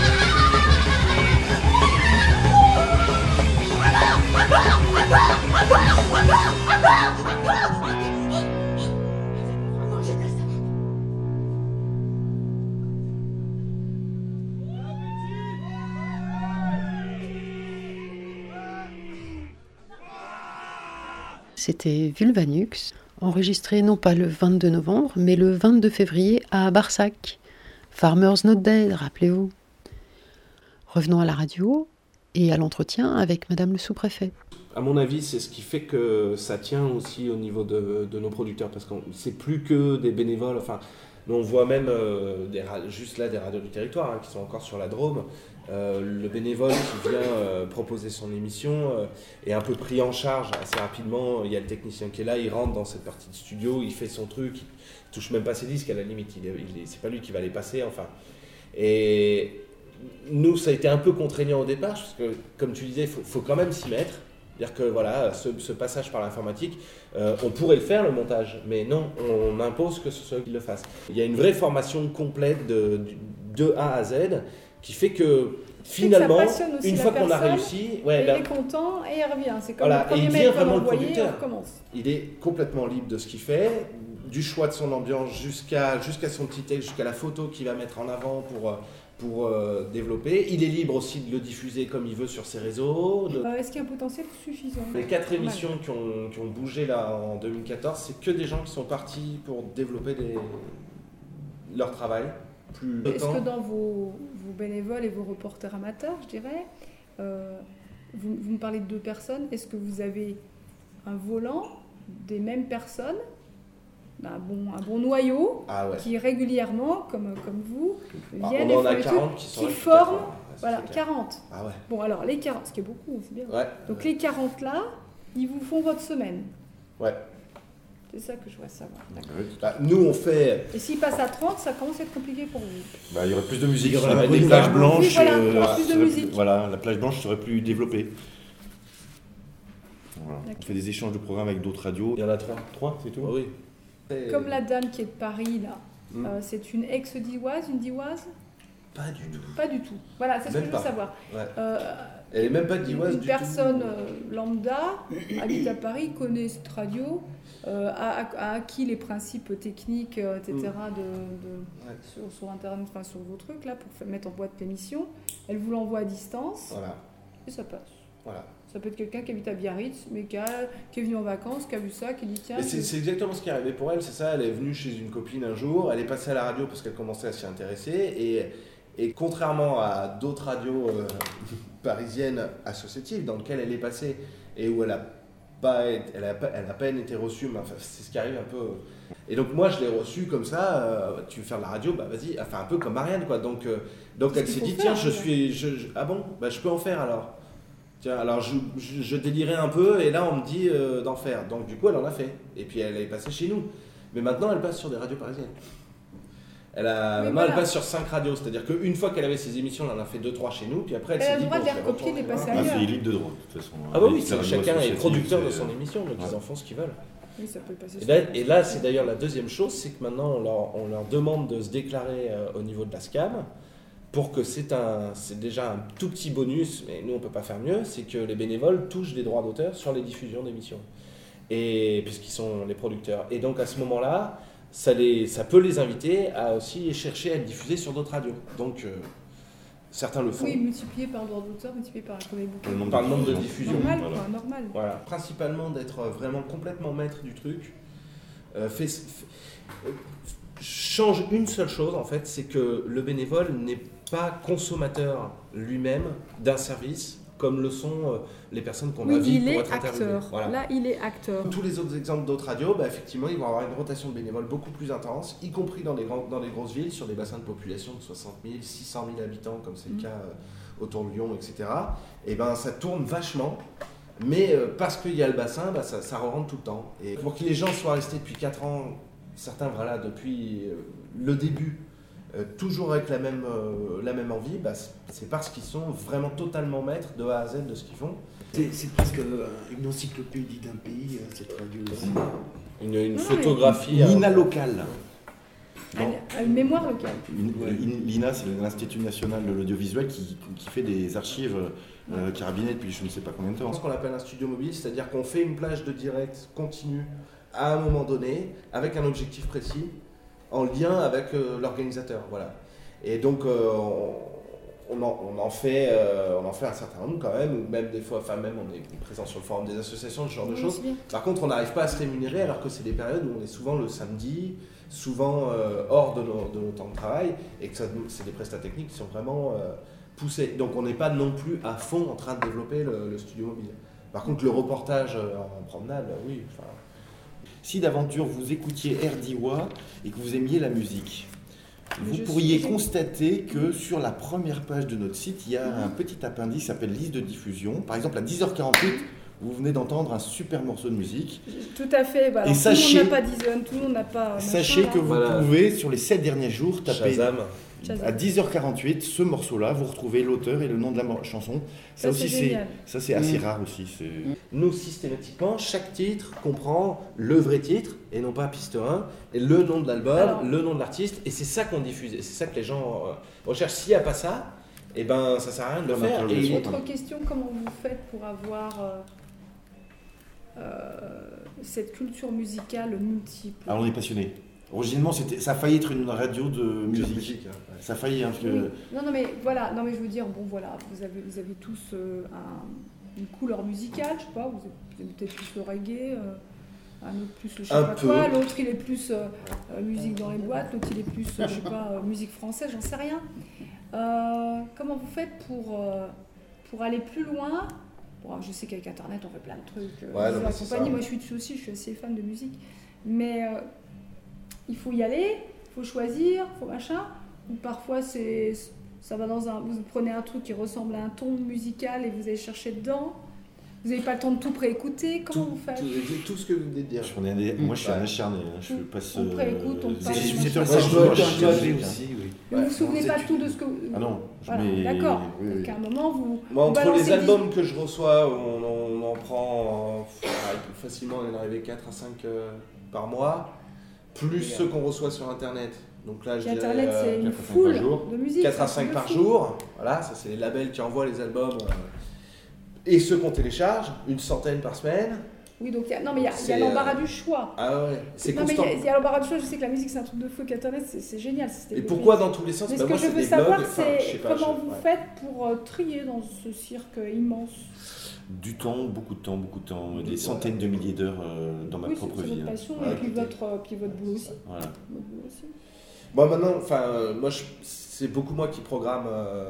Ah! C'était Vulvanux, enregistré non pas le 22 novembre, mais le 22 février à Barsac. Farmers Not Dead, rappelez-vous. Revenons à la radio et à l'entretien avec Madame le sous-préfet. À mon avis, c'est ce qui fait que ça tient aussi au niveau de nos producteurs, parce que c'est plus que des bénévoles. Enfin, nous on voit même juste là des radios du territoire qui sont encore sur la Drôme. Le bénévole qui vient proposer son émission est un peu pris en charge assez rapidement. Il y a le technicien qui est là, il rentre dans cette partie de studio, il fait son truc, il touche même pas ses disques à la limite, c'est pas lui qui va les passer. Enfin. Et nous, ça a été un peu contraignant au départ, parce que comme tu disais, il faut quand même s'y mettre. C'est-à-dire que voilà, ce passage par l'informatique, on pourrait le faire, le montage, mais non, on impose que ce soit eux qui le fassent. Il y a une vraie formation complète de A à Z qui fait que finalement, une fois qu'on a réussi, il est content et il revient. C'est comme voilà, le premier mail qu'on a envoyé, on recommence. Il est complètement libre de ce qu'il fait, du choix de son ambiance jusqu'à son petit texte, jusqu'à la photo qu'il va mettre en avant pour développer. Il est libre aussi de le diffuser comme il veut sur ses réseaux. Est-ce qu'il y a un potentiel suffisant ? Les 4 émissions qui ont bougé là en 2014, c'est que des gens qui sont partis pour développer leur travail. Est-ce que dans vos bénévoles et vos reporters amateurs, je dirais, vous me parlez de 2 personnes, est-ce que vous avez un volant des mêmes personnes, un bon noyau qui régulièrement, comme vous, viennent qui forment, voilà, 40. Ah ouais. Bon, alors les 40, ce qui est beaucoup, c'est bien. Ouais. Donc les 40 là, ils vous font votre semaine. Ouais. C'est ça que je voudrais savoir. Nous, on fait... Et s'il passe à 30, ça commence à être compliqué pour vous. Il y aurait plus de musique, il y aurait des plages blanches. Oui, plus de musique. Voilà, la plage blanche serait plus développée. Voilà. On fait des échanges de programmes avec d'autres radios. Il y en a 3, c'est tout. Oui. Comme la dame qui est de Paris, là, c'est une ex-Dioise, une Dioise ? Pas du tout. Pas du tout. Voilà, c'est ce que je veux savoir. Ouais. Elle n'est même pas Dioise du tout. Une personne lambda, habite à Paris, connaît cette radio, a acquis les principes techniques, etc. Sur Internet, enfin sur vos trucs, là, pour mettre en boîte l'émission. Elle vous l'envoie à distance. Voilà. Et ça passe. Voilà. Ça peut être quelqu'un qui habite à Biarritz, mais qui est venu en vacances, qui a vu ça, qui dit tiens... C'est exactement ce qui est arrivé pour elle, c'est ça. Elle est venue chez une copine un jour, elle est passée à la radio parce qu'elle commençait à s'y intéresser, et contrairement à d'autres radios parisiennes associatives dans lesquelles elle est passée, et où elle a à peine été reçue, mais enfin, c'est ce qui arrive un peu... Et donc moi je l'ai reçue comme ça, tu veux faire de la radio, bah vas-y, enfin un peu comme Marianne, quoi. Donc elle s'est dit, tiens, ah bon, bah je peux en faire alors. Tiens, alors je délirais un peu et là on me dit d'en faire. Donc du coup elle en a fait. Et puis elle est passée chez nous. Mais maintenant elle passe sur des radios parisiennes. Elle passe sur 5 radios. C'est-à-dire qu'une fois qu'elle avait ses émissions, elle en a fait 2-3 chez nous. Puis après elle s'est dit, bon, je vais retourner. C'est libre de droit de toute façon. Ah bah oui, chacun est producteur de son émission, donc ils en font ce qu'ils veulent. Oui, ça peut passer et là c'est d'ailleurs la deuxième chose, c'est que maintenant on leur demande de se déclarer au niveau de la SCAM. Pour que c'est déjà un tout petit bonus, mais nous on peut pas faire mieux, c'est que les bénévoles touchent des droits d'auteur sur les diffusions d'émissions, et puisqu'ils sont les producteurs. Et donc à ce moment-là, ça peut les inviter à aussi chercher à être diffusés sur d'autres radios. Donc certains le font. Oui, multiplié par le droit d'auteur, multiplié par par le nombre de diffusions. Normal, voilà. Quoi, normal. Voilà. Principalement d'être vraiment complètement maître du truc. Change une seule chose en fait, c'est que le bénévole n'est pas consommateur lui-même d'un service comme le sont les personnes qu'on invite pour être interviewées. Voilà. Là, il est acteur. Tous les autres exemples d'autres radios, effectivement, ils vont avoir une rotation de bénévoles beaucoup plus intense, y compris dans les grosses villes, sur des bassins de population de 60 000, 600 000 habitants, comme c'est le cas autour de Lyon, etc. Et ça tourne vachement, mais parce qu'il y a le bassin, ça rentre tout le temps. Et pour que les gens soient restés depuis 4 ans, certains, depuis le début, toujours avec la même envie, c'est parce qu'ils sont vraiment totalement maîtres de A à Z de ce qu'ils font. C'est presque une encyclopédie d'un pays, cette radio aussi. Une photographie. L'INA locale. Une mémoire locale. L'INA, c'est l'Institut national de l'audiovisuel qui fait des archives carabinées depuis je ne sais pas combien de temps. C'est ce qu'on appelle un studio mobile, c'est-à-dire qu'on fait une plage de direct continue à un moment donné, avec un objectif précis, en lien avec l'organisateur. Voilà. Et donc, on en fait un certain nombre quand même, ou même des fois, même on est présent sur le forum des associations, ce genre de choses. Par contre, on n'arrive pas à se rémunérer alors que c'est des périodes où on est souvent le samedi, souvent hors de nos temps de travail, et que c'est des prestats techniques qui sont vraiment poussés. Donc on n'est pas non plus à fond en train de développer le studio mobile. Par contre, le reportage en promenade, oui. Si d'aventure vous écoutiez RDIWA et que vous aimiez la musique, vous pourriez constater que sur la première page de notre site, il y a un petit appendice qui s'appelle liste de diffusion. Par exemple, à 10h48, vous venez d'entendre un super morceau de musique. Tout à fait. Bah, alors, tout le monde n'a pas Deezer, tout le monde n'a pas... Sachez que vous pouvez, sur les 7 derniers jours, taper Shazam. À 10h48, ce morceau-là, vous retrouvez l'auteur et le nom de la chanson. Ça aussi, c'est assez rare aussi. Nous, systématiquement, chaque titre comprend le vrai titre, et non pas piste 1, et le nom de l'album, le nom de l'artiste, et c'est ça qu'on diffuse. Et c'est ça que les gens recherchent. S'il n'y a pas ça, eh ben, ça ne sert à rien de le faire. Et autre question, comment vous faites pour avoir cette culture musicale multiple? Alors, on est passionné. Originellement, ça a failli être une radio de musique. Ça a failli. Hein, que... Non, mais voilà. Non, mais je veux dire, bon, voilà, vous avez tous une couleur musicale, je sais pas. Vous aimez peut-être plus le reggae, un autre plus le je sais pas quoi. L'autre, il est plus musique dans les boîtes. L'autre, il est plus, je sais pas, musique française. J'en sais rien. Comment vous faites pour aller plus loin? Bon, je sais qu'avec Internet, on fait plein de trucs. La compagnie, moi, je suis dessus aussi. Je suis assez fan de musique, mais il faut y aller, il faut choisir, il faut machin. Ou parfois, ça va vous prenez un truc qui ressemble à un ton musical et vous allez chercher dedans. Vous n'avez pas le temps de tout préécouter. Comment vous faites? Tout ce que vous venez de dire. Moi, je suis un acharné. Je passe. On préécoute, on passe. Vous ne vous souvenez pas tout de ce que vous... Ah non, d'accord. Donc à un moment, vous... entre les albums que je reçois, on en prend facilement, on est arrivé 4 à 5 par mois. Plus ceux qu'on reçoit sur Internet. Donc là, je dirais Internet, c'est une foule de musique. 4 à 5 par jour. Voilà, ça c'est les labels qui envoient les albums. Et ceux qu'on télécharge, une centaine par semaine. Oui, donc il y a l'embarras du choix. Ah ouais, c'est non, constant. mais il y a l'embarras du choix, je sais que la musique c'est un truc de feu qu'Internet, c'est génial. Et pourquoi dans tous les sens? Mais ce que je veux savoir, c'est comment vous faites pour trier dans ce cirque immense? Du temps, beaucoup de temps, des centaines de milliers d'heures dans ma propre vie. C'est votre passion et puis votre boulot aussi. Voilà. Bon, maintenant, moi, c'est beaucoup moi qui programme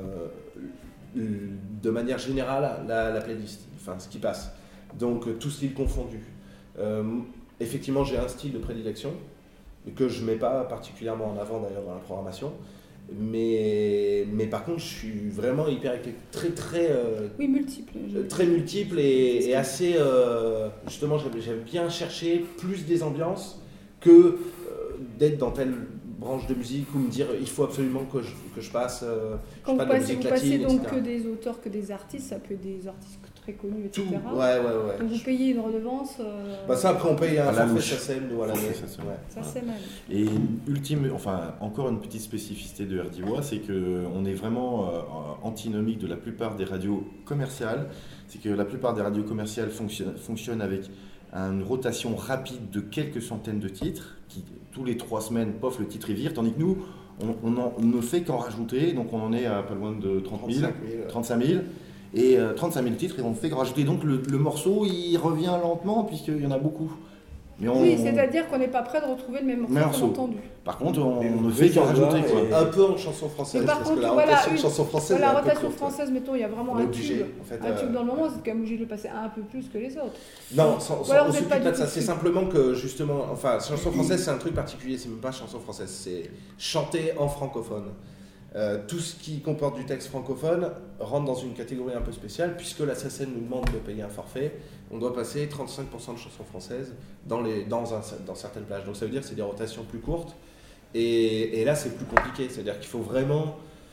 de manière générale la playlist, ce qui passe. Donc, tout style confondu. Effectivement, j'ai un style de prédilection que je ne mets pas particulièrement en avant d'ailleurs dans la programmation. Mais par contre, je suis vraiment hyper très multiple. Très multiple et assez justement, j'aime bien chercher plus des ambiances que d'être dans telle branche de musique ou me dire il faut absolument que je passe quand vous passez latine, donc etc. que des auteurs, que des artistes, ça peut être des artistes très connus, etc. Ouais. Donc vous payez une redevance ça après on paye un forfait SACEM nous à l'année. Et encore une petite spécificité de RDIWA, c'est qu'on est vraiment antinomique de la plupart des radios commerciales. C'est que la plupart des radios commerciales fonctionnent avec une rotation rapide de quelques centaines de titres, qui tous les 3 semaines, le titre est vire, tandis que nous, on ne fait qu'en rajouter, donc on en est à pas loin de 35 000. Et 35 000 titres, et on fait qu'en rajouter. Donc le morceau, il revient lentement, puisqu'il y en a beaucoup. Mais oui, c'est-à-dire qu'on n'est pas prêt de retrouver le même morceau qu'on a entendu. Par contre, on ne fait qu'en rajouter. Un peu en chanson française, parce que la rotation chanson française, la rotation française, mettons, il y a vraiment un tube dans le moment, c'est quand même obligé de le passer un peu plus que les autres. Non, on s'occupe pas de ça, c'est simplement que justement, chanson française, c'est un truc particulier, c'est même pas chanson française, c'est chanter en francophone. Tout ce qui comporte du texte francophone rentre dans une catégorie un peu spéciale, puisque la SACEM nous demande de payer un forfait. On doit passer 35% de chansons françaises dans certaines plages. Donc ça veut dire que c'est des rotations plus courtes. Et là, c'est plus compliqué. C'est-à-dire qu'il faut vraiment...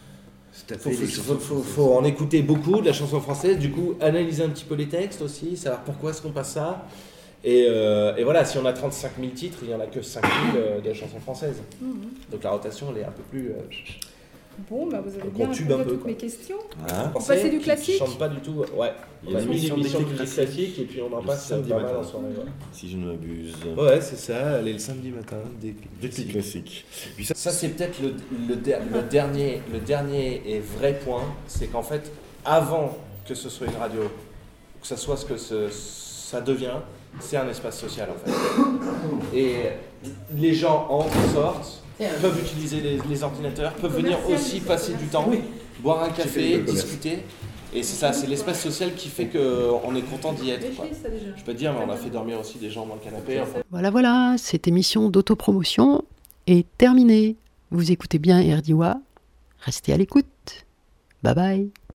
faut en écouter beaucoup de la chanson française, du coup, analyser un petit peu les textes aussi, savoir pourquoi est-ce qu'on passe ça. Et voilà, si on a 35 000 titres, il n'y en a que 5 000 de chansons françaises. Donc la rotation, elle est un peu plus... Bon, bah vous avez Donc, bien on tube répondu un à peu, toutes quoi. mes questions. Voilà. On passait du classique. Je chante pas du tout. Ouais. Il y a On a mis l'émission l'émission d'été de musique classique. classique et puis on en Le passe samedi pas mal matin. en soirée. Ouais. Si je ne m'abuse. Ouais, c'est ça. Elle est le samedi matin. Des clics classiques. Puis Ça, c'est peut-être le dernier et vrai point, c'est qu'en fait, avant que ce soit une radio, que ça soit ce que ça devient, c'est un espace social en fait. Et les gens entrent, sortent, peuvent utiliser les ordinateurs, peuvent venir aussi passer du temps, boire un café, discuter. Et c'est ça, c'est l'espace social qui fait qu'on est content d'y être, quoi. Je peux te dire, mais on a fait dormir aussi des gens dans le canapé. Enfin. Voilà, cette émission d'autopromotion est terminée. Vous écoutez bien RDIWA, restez à l'écoute. Bye bye.